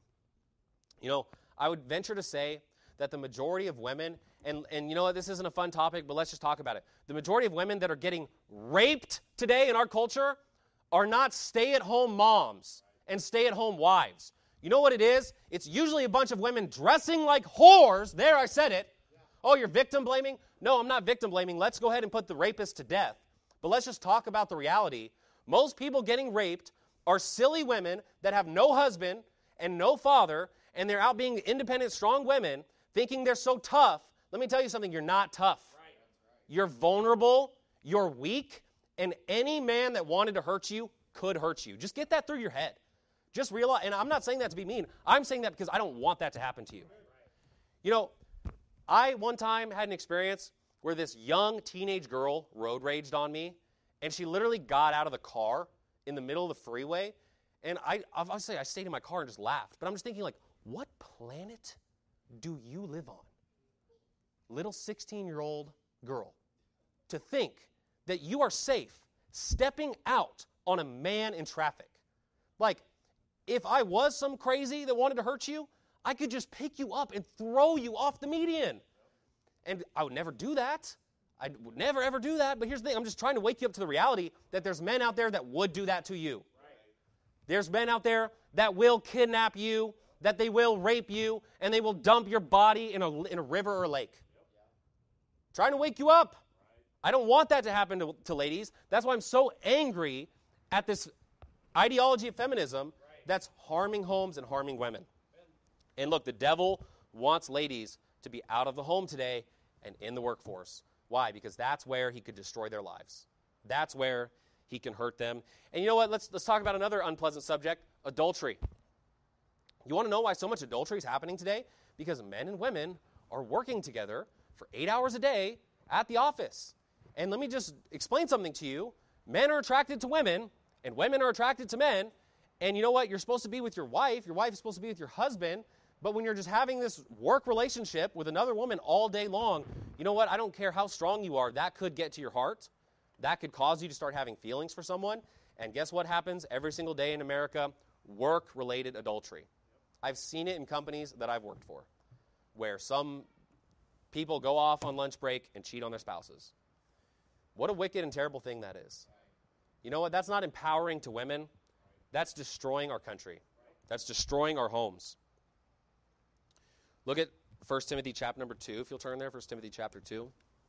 I would venture to say that the majority of women, and you know what, this isn't a fun topic, but let's just talk about it. The majority of women that are getting raped today in our culture are not stay-at-home moms and stay-at-home wives. You know what it is? It's usually a bunch of women dressing like whores. There, I said it. Oh, you're victim blaming? No, I'm not victim blaming. Let's go ahead and put the rapist to death. But let's just talk about the reality. Most people getting raped are silly women that have no husband and no father, and they're out being independent, strong women, thinking they're so tough. Let me tell you something, you're not tough. You're vulnerable, you're weak, and any man that wanted to hurt you could hurt you. Just get that through your head. Just realize, and I'm not saying that to be mean, I'm saying that because I don't want that to happen to you. I one time had an experience where this young teenage girl road raged on me, and she literally got out of the car in the middle of the freeway, and I stayed in my car and just laughed. But I'm just thinking, what planet do you live on? Little 16-year-old girl. To think that you are safe stepping out on a man in traffic. If I was some crazy that wanted to hurt you, I could just pick you up and throw you off the median. And I would never do that. I would never, ever do that. But here's the thing. I'm just trying to wake you up to the reality that there's men out there that would do that to you. There's men out there that will kidnap you, that they will rape you, and they will dump your body in a river or a lake. Trying to wake you up. I don't want that to happen to ladies. That's why I'm so angry at this ideology of feminism that's harming homes and harming women. And look, the devil wants ladies to be out of the home today and in the workforce. Why? Because that's where he could destroy their lives. That's where he can hurt them. And you know what? Let's talk about another unpleasant subject, adultery. You want to know why so much adultery is happening today? Because men and women are working together for 8 hours a day at the office. And let me just explain something to you. Men are attracted to women, and women are attracted to men. And you know what? You're supposed to be with your wife. Your wife is supposed to be with your husband. But when you're just having this work relationship with another woman all day long, you know what? I don't care how strong you are. That could get to your heart. That could cause you to start having feelings for someone. And guess what happens every single day in America? Work-related adultery. I've seen it in companies that I've worked for, where some people go off on lunch break and cheat on their spouses. What a wicked and terrible thing that is. You know what? That's not empowering to women. That's destroying our country. That's destroying our homes. Look at 1 Timothy chapter number 2, if you'll turn there, 1 Timothy chapter 2.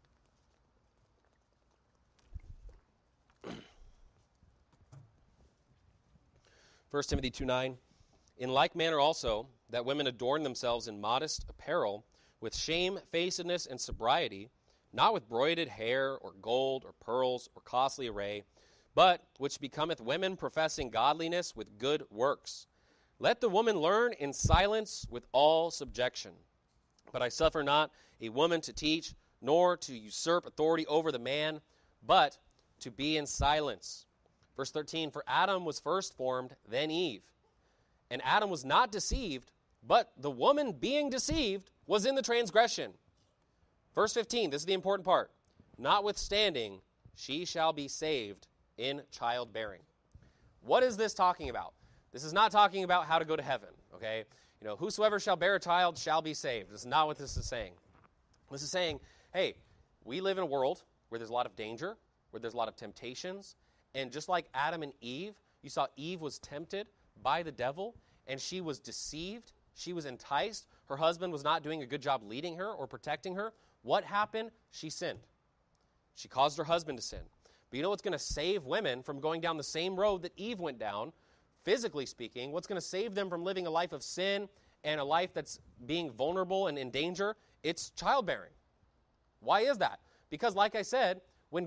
First Timothy 2:9. In like manner also, that women adorn themselves in modest apparel, with shamefacedness and sobriety, not with broided hair, or gold, or pearls, or costly array, but which becometh women professing godliness with good works. Let the woman learn in silence with all subjection. But I suffer not a woman to teach, nor to usurp authority over the man, but to be in silence. Verse 13, for Adam was first formed, then Eve. And Adam was not deceived, but the woman being deceived was in the transgression. Verse 15, this is the important part. Notwithstanding, she shall be saved in childbearing. What is this talking about? This is not talking about how to go to heaven, okay? Whosoever shall bear a child shall be saved. This is not what this is saying. This is saying, hey, we live in a world where there's a lot of danger, where there's a lot of temptations, and just like Adam and Eve, you saw Eve was tempted by the devil, and she was deceived, she was enticed, her husband was not doing a good job leading her or protecting her. What happened? She sinned. She caused her husband to sin. But you know what's going to save women from going down the same road that Eve went down, physically speaking? What's going to save them from living a life of sin and a life that's being vulnerable and in danger? It's childbearing. Why is that? Because like I said, when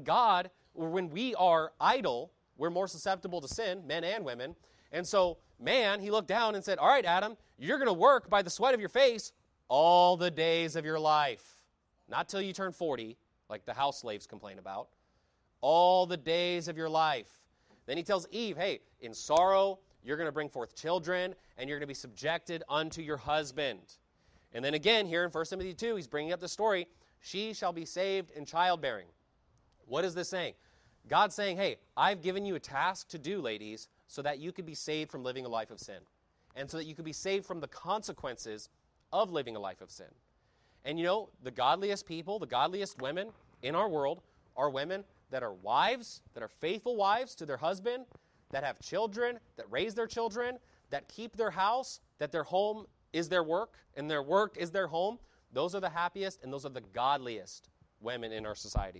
we are idle, we're more susceptible to sin, men and women. And so man, he looked down and said, all right, Adam, you're going to work by the sweat of your face all the days of your life. Not till you turn 40, like the house slaves complain about. All the days of your life. Then he tells Eve, hey, in sorrow, you're going to bring forth children, and you're going to be subjected unto your husband. And then again, here in 1 Timothy 2, he's bringing up the story, she shall be saved in childbearing. What is this saying? God's saying, hey, I've given you a task to do, ladies, so that you could be saved from living a life of sin. And so that you could be saved from the consequences of living a life of sin. And the godliest people, the godliest women in our world are women that are wives, that are faithful wives to their husband, that have children, that raise their children, that keep their house, that their home is their work, and their work is their home. Those are the happiest, and those are the godliest women in our society.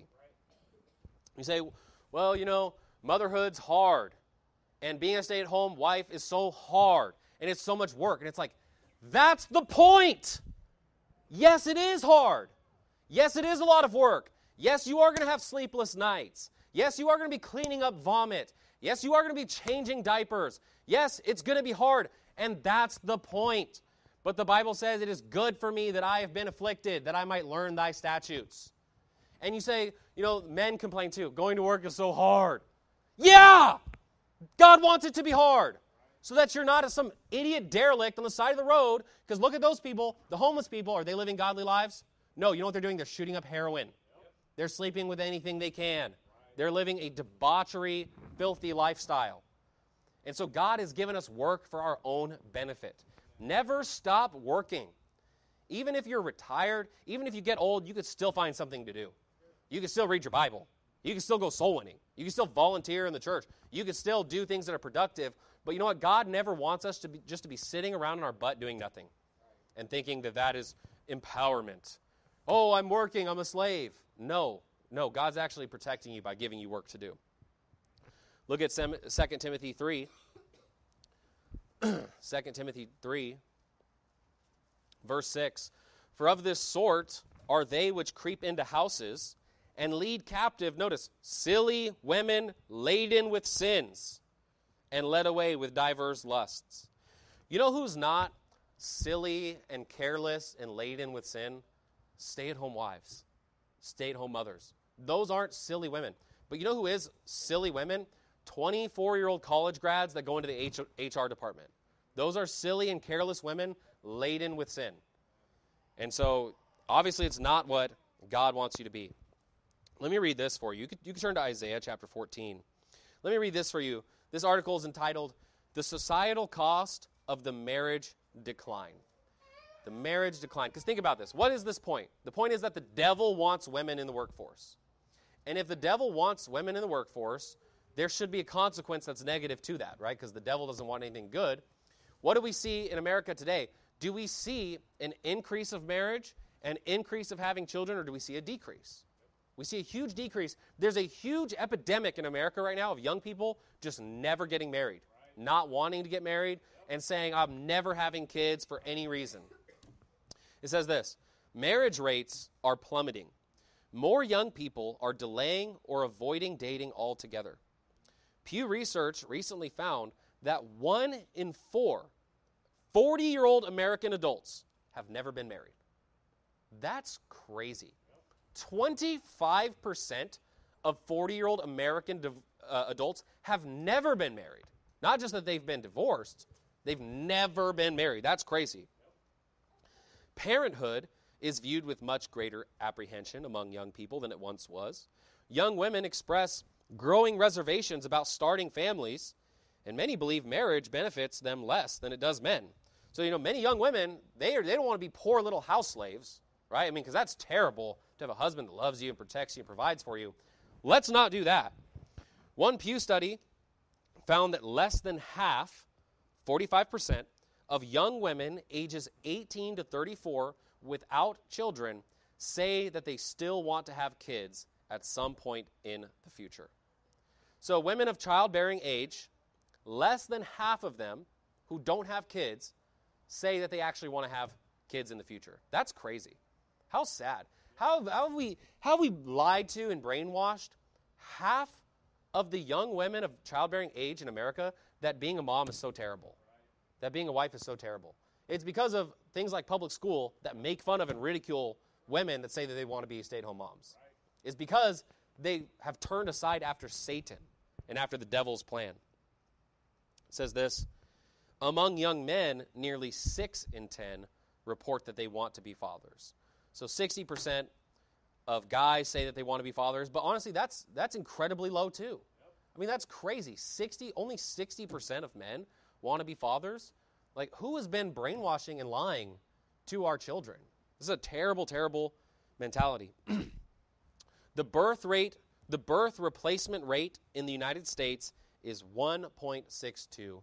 You say, well, motherhood's hard, and being a stay-at-home wife is so hard, and it's so much work. And it's like, that's the point. Yes, it is hard. Yes, it is a lot of work. Yes, you are going to have sleepless nights. Yes, you are going to be cleaning up vomit. Yes, you are going to be changing diapers. Yes, it's going to be hard, and that's the point. But the Bible says it is good for me that I have been afflicted, that I might learn thy statutes. And you say, men complain too. Going to work is so hard. Yeah! God wants it to be hard so that you're not some idiot derelict on the side of the road, because look at those people, the homeless people. Are they living godly lives? No, you know what they're doing? They're shooting up heroin. They're sleeping with anything they can. They're living a debauchery, filthy lifestyle. And so God has given us work for our own benefit. Never stop working. Even if you're retired, even if you get old, you could still find something to do. You can still read your Bible. You can still go soul winning. You can still volunteer in the church. You can still do things that are productive. But you know what? God never wants us to be sitting around in our butt doing nothing and thinking that is empowerment. Oh, I'm working. I'm a slave. No, God's actually protecting you by giving you work to do. Look at 2 Timothy 3. 2 Timothy 3, verse 6. For of this sort are they which creep into houses and lead captive, notice, silly women laden with sins and led away with divers lusts. You know who's not silly and careless and laden with sin? Stay-at-home wives. Stay-at-home mothers. Those aren't silly women. But you know who is silly women? 24-year-old college grads that go into the HR department. Those are silly and careless women laden with sin. And so, obviously, it's not what God wants you to be. Let me read this for you. You can turn to Isaiah chapter 14. Let me read this for you. This article is entitled, The Societal Cost of the Marriage Decline. The marriage decline. Because think about this. What is this point? The point is that the devil wants women in the workforce. And if the devil wants women in the workforce, there should be a consequence that's negative to that, right? Because the devil doesn't want anything good. What do we see in America today? Do we see an increase of marriage, an increase of having children, or do we see a decrease? We see a huge decrease. There's a huge epidemic in America right now of young people just never getting married, not wanting to get married, and saying, I'm never having kids for any reason. It says this, marriage rates are plummeting. More young people are delaying or avoiding dating altogether. Pew Research recently found that 1 in 4 40-year-old American adults have never been married. That's crazy. 25% of 40-year-old American adults have never been married. Not just that they've been divorced, they've never been married. That's crazy. Parenthood is viewed with much greater apprehension among young people than it once was. Young women express growing reservations about starting families, and many believe marriage benefits them less than it does men. So, many young women, they don't want to be poor little house slaves, right? I mean, because that's terrible to have a husband that loves you and protects you and provides for you. Let's not do that. One Pew study found that less than half, 45%, of young women ages 18 to 34 without children say that they still want to have kids at some point in the future. So women of childbearing age, less than half of them who don't have kids say that they actually want to have kids in the future. That's crazy. How sad. How have we lied to and brainwashed half of the young women of childbearing age in America that being a mom is so terrible, that being a wife is so terrible? It's because of things like public school that make fun of and ridicule women that say that they want to be stay-at-home moms. It's because they have turned aside after Satan and after the devil's plan. It says this, among young men, nearly 6 in 10 report that they want to be fathers. So 60% of guys say that they want to be fathers, but honestly, that's incredibly low too. I mean, that's crazy. Only 60% of men want to be fathers. Like, who has been brainwashing and lying to our children? This is a terrible, terrible mentality. The birth replacement rate in the United States is 1.62%.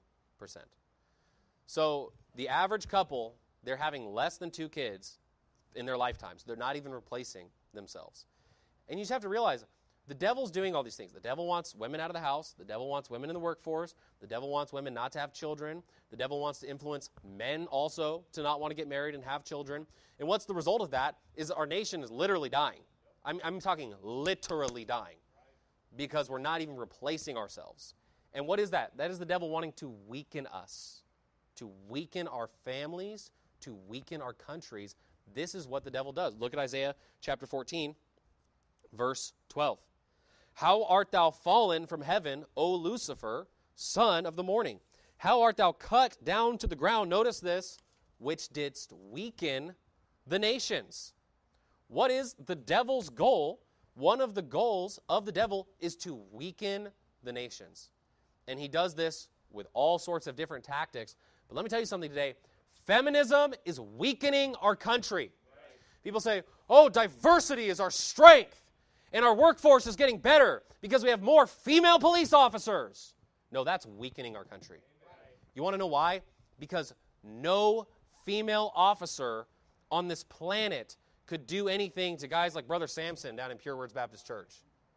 So the average couple, they're having less than 2 kids in their lifetimes. They're not even replacing themselves. And you just have to realize, the devil's doing all these things. The devil wants women out of the house. The devil wants women in the workforce. The devil wants women not to have children. The devil wants to influence men also to not want to get married and have children. And what's the result of that is our nation is literally dying. I'm talking literally dying because we're not even replacing ourselves. And what is that? That is the devil wanting to weaken us, to weaken our families, to weaken our countries. This is what the devil does. Look at Isaiah chapter 14, verse 12. How art thou fallen from heaven, O Lucifer, son of the morning? How art thou cut down to the ground? Notice this, which didst weaken the nations. What is the devil's goal? One of the goals of the devil is to weaken the nations. And he does this with all sorts of different tactics. But let me tell you something today. Feminism is weakening our country. People say, oh, diversity is our strength. And our workforce is getting better because we have more female police officers. No, that's weakening our country. You want to know why? Because no female officer on this planet could do anything to guys like Brother Samson down in Pure Words Baptist Church.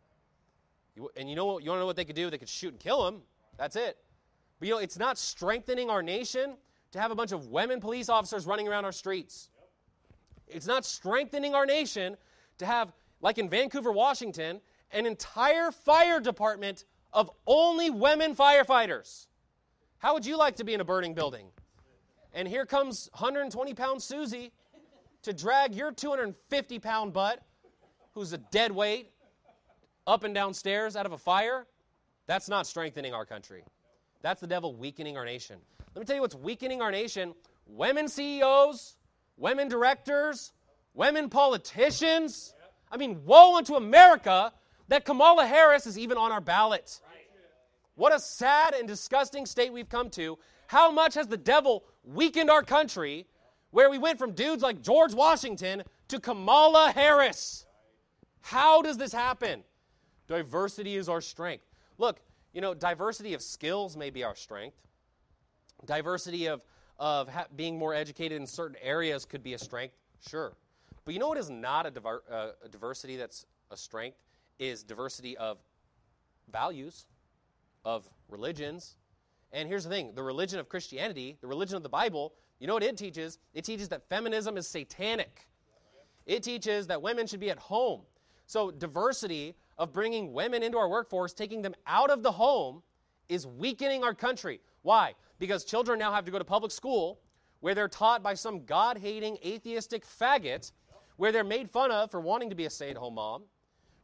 You want to know what they could do? They could shoot and kill him. That's it. But it's not strengthening our nation to have a bunch of women police officers running around our streets. It's not strengthening our nation to have, like in Vancouver, Washington, an entire fire department of only women firefighters. How would you like to be in a burning building? And here comes 120-pound Susie to drag your 250-pound butt, who's a dead weight, up and down stairs out of a fire. That's not strengthening our country. That's the devil weakening our nation. Let me tell you what's weakening our nation. Women CEOs, women directors, women politicians. I mean, woe unto America that Kamala Harris is even on our ballot. What a sad and disgusting state we've come to. How much has the devil weakened our country where we went from dudes like George Washington to Kamala Harris? How does this happen? Diversity is our strength. Look, diversity of skills may be our strength. Diversity of being more educated in certain areas could be a strength, sure. But you know what is not a diversity that's a strength? Is diversity of values, of religions. And here's the thing, the religion of Christianity, the religion of the Bible, you know what it teaches? It teaches that feminism is satanic. It teaches that women should be at home. So diversity of bringing women into our workforce, taking them out of the home, is weakening our country. Why? Because children now have to go to public school where they're taught by some God-hating, atheistic faggot, where they're made fun of for wanting to be a stay-at-home mom,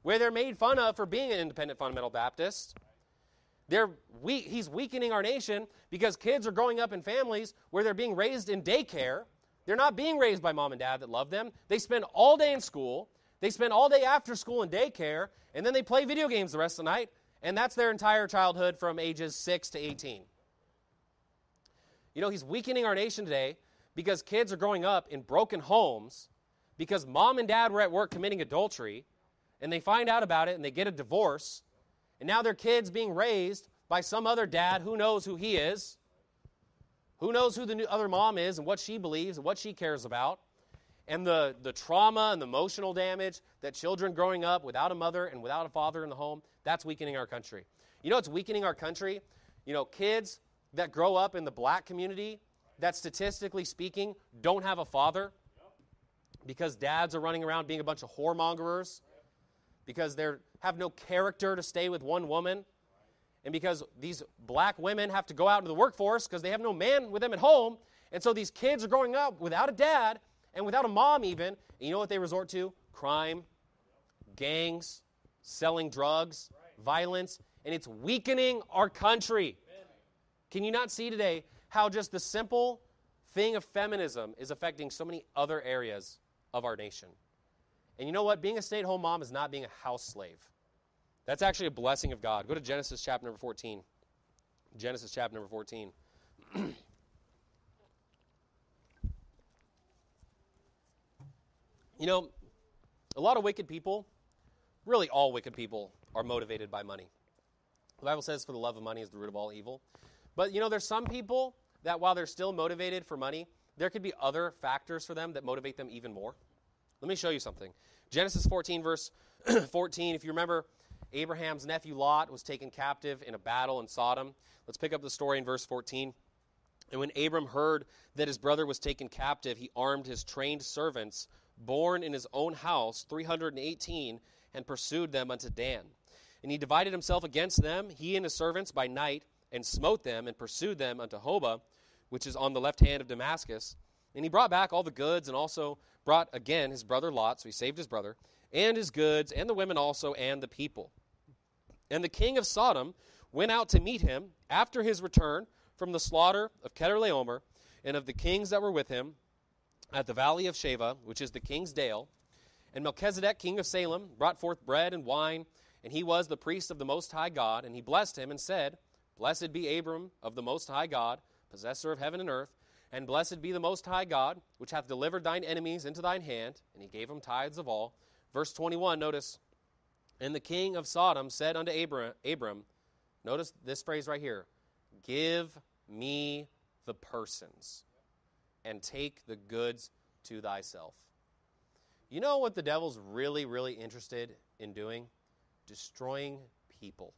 where they're made fun of for being an independent fundamental Baptist. He's weakening our nation because kids are growing up in families where they're being raised in daycare. They're not being raised by mom and dad that love them. They spend all day in school. They spend all day after school in daycare, and then they play video games the rest of the night, and that's their entire childhood from ages 6 to 18. You know, he's weakening our nation today because kids are growing up in broken homes because mom and dad were at work committing adultery, and they find out about it, and they get a divorce, and now their kid's being raised by some other dad who knows who he is, who knows who the new other mom is and what she believes and what she cares about, and the trauma and the emotional damage that children growing up without a mother and without a father in the home, that's weakening our country. You know what's weakening our country? You know, kids that grow up in the black community that statistically speaking don't have a father because dads are running around being a bunch of whoremongers, because they have no character to stay with one woman, and because these black women have to go out into the workforce because they have no man with them at home, and so these kids are growing up without a dad and without a mom even, and you know what they resort to? Crime, gangs, selling drugs, violence, and it's weakening our country. Can you not see today how just the simple thing of feminism is affecting so many other areas of our nation? And you know what? Being a stay-at-home mom is not being a house slave. That's actually a blessing of God. Go to Genesis chapter number 14. Genesis chapter number 14. You know, a lot of wicked people, really all wicked people, are motivated by money. The Bible says, for the love of money is the root of all evil. But, you know, there's some people that while they're still motivated for money, there could be other factors for them that motivate them even more. Let me show you something. Genesis 14, verse 14, if you remember, Abraham's nephew Lot was taken captive in a battle in Sodom. Let's pick up the story in verse 14. And when Abram heard that his brother was taken captive, he armed his trained servants, born in his own house, 318, and pursued them unto Dan. And he divided himself against them, he and his servants, by night, and smote them, and pursued them unto Hobah, which is on the left hand of Damascus. And he brought back all the goods, and also brought again his brother Lot, so he saved his brother, and his goods, and the women also, and the people. And the king of Sodom went out to meet him after his return from the slaughter of Chedorlaomer, and of the kings that were with him, at the valley of Shaveh, which is the king's dale. And Melchizedek, king of Salem, brought forth bread and wine, and he was the priest of the Most High God. And he blessed him and said, Blessed be Abram of the Most High God, possessor of heaven and earth, and blessed be the Most High God, which hath delivered thine enemies into thine hand. And he gave him tithes of all. Verse 21, notice, And the king of Sodom said unto Abram, notice this phrase right here, Give me the persons, and take the goods to thyself. You know what the devil's really, really interested in doing? Destroying people.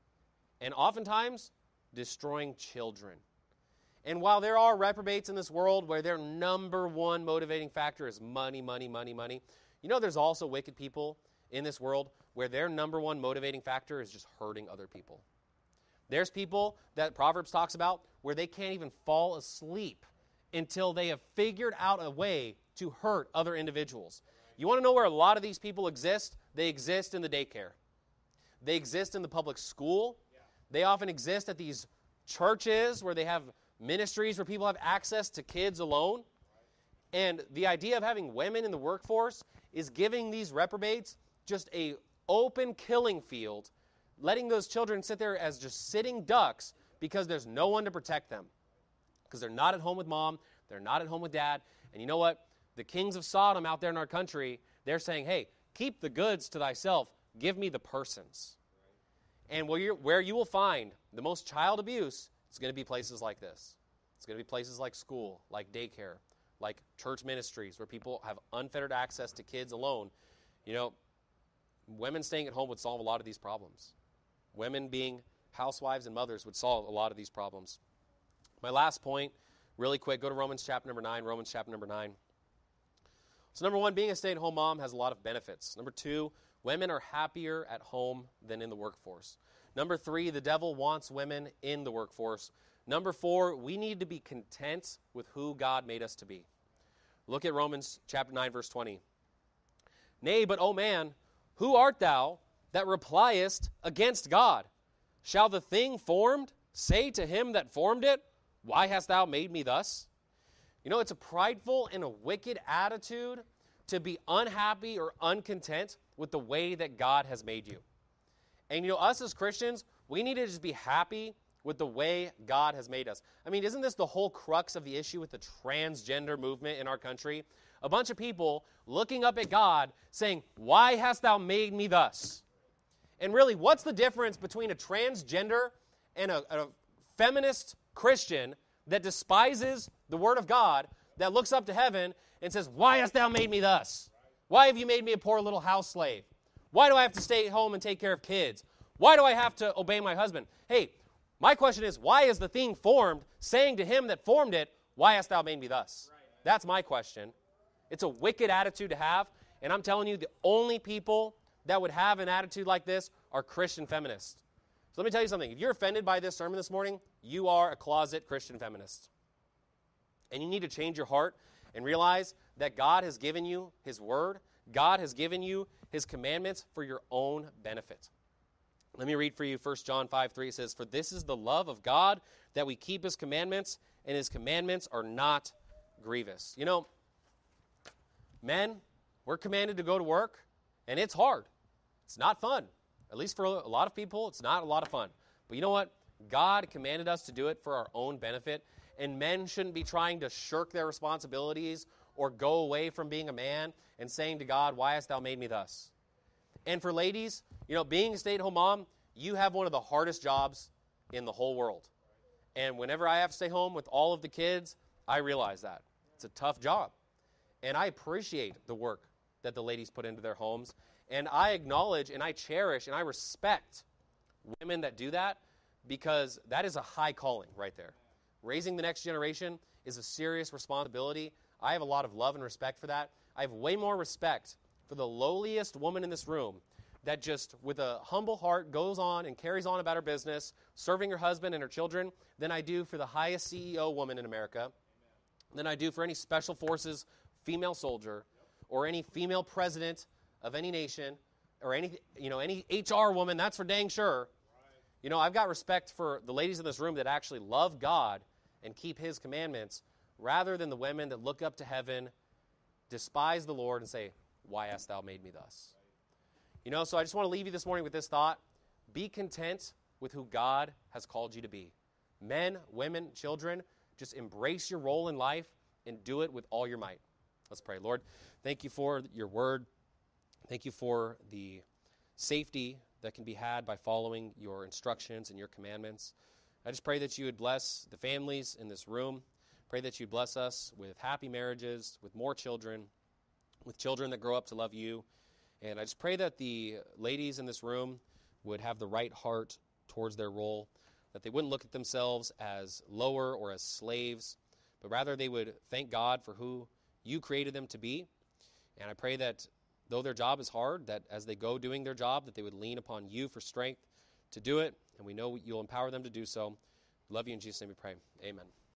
And oftentimes, destroying children. And while there are reprobates in this world where their number one motivating factor is money, money, money, money, you know there's also wicked people in this world where their number one motivating factor is just hurting other people. There's people that Proverbs talks about where they can't even fall asleep until they have figured out a way to hurt other individuals. You want to know where a lot of these people exist? They exist in the daycare. They exist in the public school. They often exist at these churches where they have ministries where people have access to kids alone. And the idea of having women in the workforce is giving these reprobates just a open killing field, letting those children sit there as just sitting ducks because there's no one to protect them. Because they're not at home with mom, they're not at home with dad. And you know what? The kings of Sodom out there in our country, they're saying, hey, keep the goods to thyself. Give me the persons. And where you will find the most child abuse, it's going to be places like this. It's going to be places like school, like daycare, like church ministries where people have unfettered access to kids alone. You know, women staying at home would solve a lot of these problems. Women being housewives and mothers would solve a lot of these problems. My last point, really quick, go to Romans chapter number 9. Romans chapter number 9. So number one, being a stay-at-home mom has a lot of benefits. Number two, women are happier at home than in the workforce. Number three, the devil wants women in the workforce. Number four, we need to be content with who God made us to be. Look at Romans chapter 9, verse 20. Nay, but, O man, Who art thou that repliest against God? Shall the thing formed say to him that formed it, why hast thou made me thus? You know, it's a prideful and a wicked attitude to be unhappy or uncontent with the way that God has made you. And you know, us as Christians, we need to just be happy with the way God has made us. I mean, isn't this the whole crux of the issue with the transgender movement in our country? A bunch of people looking up at God saying, why hast thou made me thus? And really, what's the difference between a transgender and a feminist Christian that despises the Word of God, that looks up to heaven and says, why hast thou made me thus? Why have you made me a poor little house slave? Why do I have to stay at home and take care of kids? Why do I have to obey my husband? Hey, my question is, why is the thing formed saying to him that formed it, why hast thou made me thus? That's my question. It's a wicked attitude to have, and I'm telling you, the only people that would have an attitude like this are Christian feminists. So let me tell you something. If you're offended by this sermon this morning, you are a closet Christian feminist. And you need to change your heart and realize that God has given you His Word. God has given you His commandments for your own benefit. Let me read for you 1 John 5:3. It says, for this is the love of God, that we keep His commandments, and His commandments are not grievous. You know, men, we're commanded to go to work, and it's hard. It's not fun. At least for a lot of people, it's not a lot of fun. But you know what? God commanded us to do it for our own benefit, and men shouldn't be trying to shirk their responsibilities or go away from being a man and saying to God, why hast thou made me thus? And for ladies, you know, being a stay-at-home mom, you have one of the hardest jobs in the whole world. And whenever I have to stay home with all of the kids, I realize that. It's a tough job. And I appreciate the work that the ladies put into their homes. And I acknowledge and I cherish and I respect women that do that, because that is a high calling right there. Raising the next generation is a serious responsibility. I have a lot of love and respect for that. I have way more respect for the lowliest woman in this room that just with a humble heart goes on and carries on about her business, serving her husband and her children, than I do for the highest CEO woman in America, than I do for any special forces female soldier or any female president of any nation or any HR woman. That's for dang sure. You know, I've got respect for the ladies in this room that actually love God and keep His commandments, rather than the women that look up to heaven, despise the Lord, and say, why hast thou made me thus? You know, so I just want to leave you this morning with this thought. Be content with who God has called you to be. Men, women, children, just embrace your role in life and do it with all your might. Let's pray. Lord, thank you for your word. Thank you for the safety that can be had by following your instructions and your commandments. I just pray that you would bless the families in this room. Pray that you'd bless us with happy marriages, with more children, with children that grow up to love you. And I just pray that the ladies in this room would have the right heart towards their role, that they wouldn't look at themselves as lower or as slaves, but rather they would thank God for who you created them to be. And I pray that though their job is hard, that as they go doing their job, that they would lean upon you for strength to do it. And we know you'll empower them to do so. We love you in Jesus' name we pray. Amen.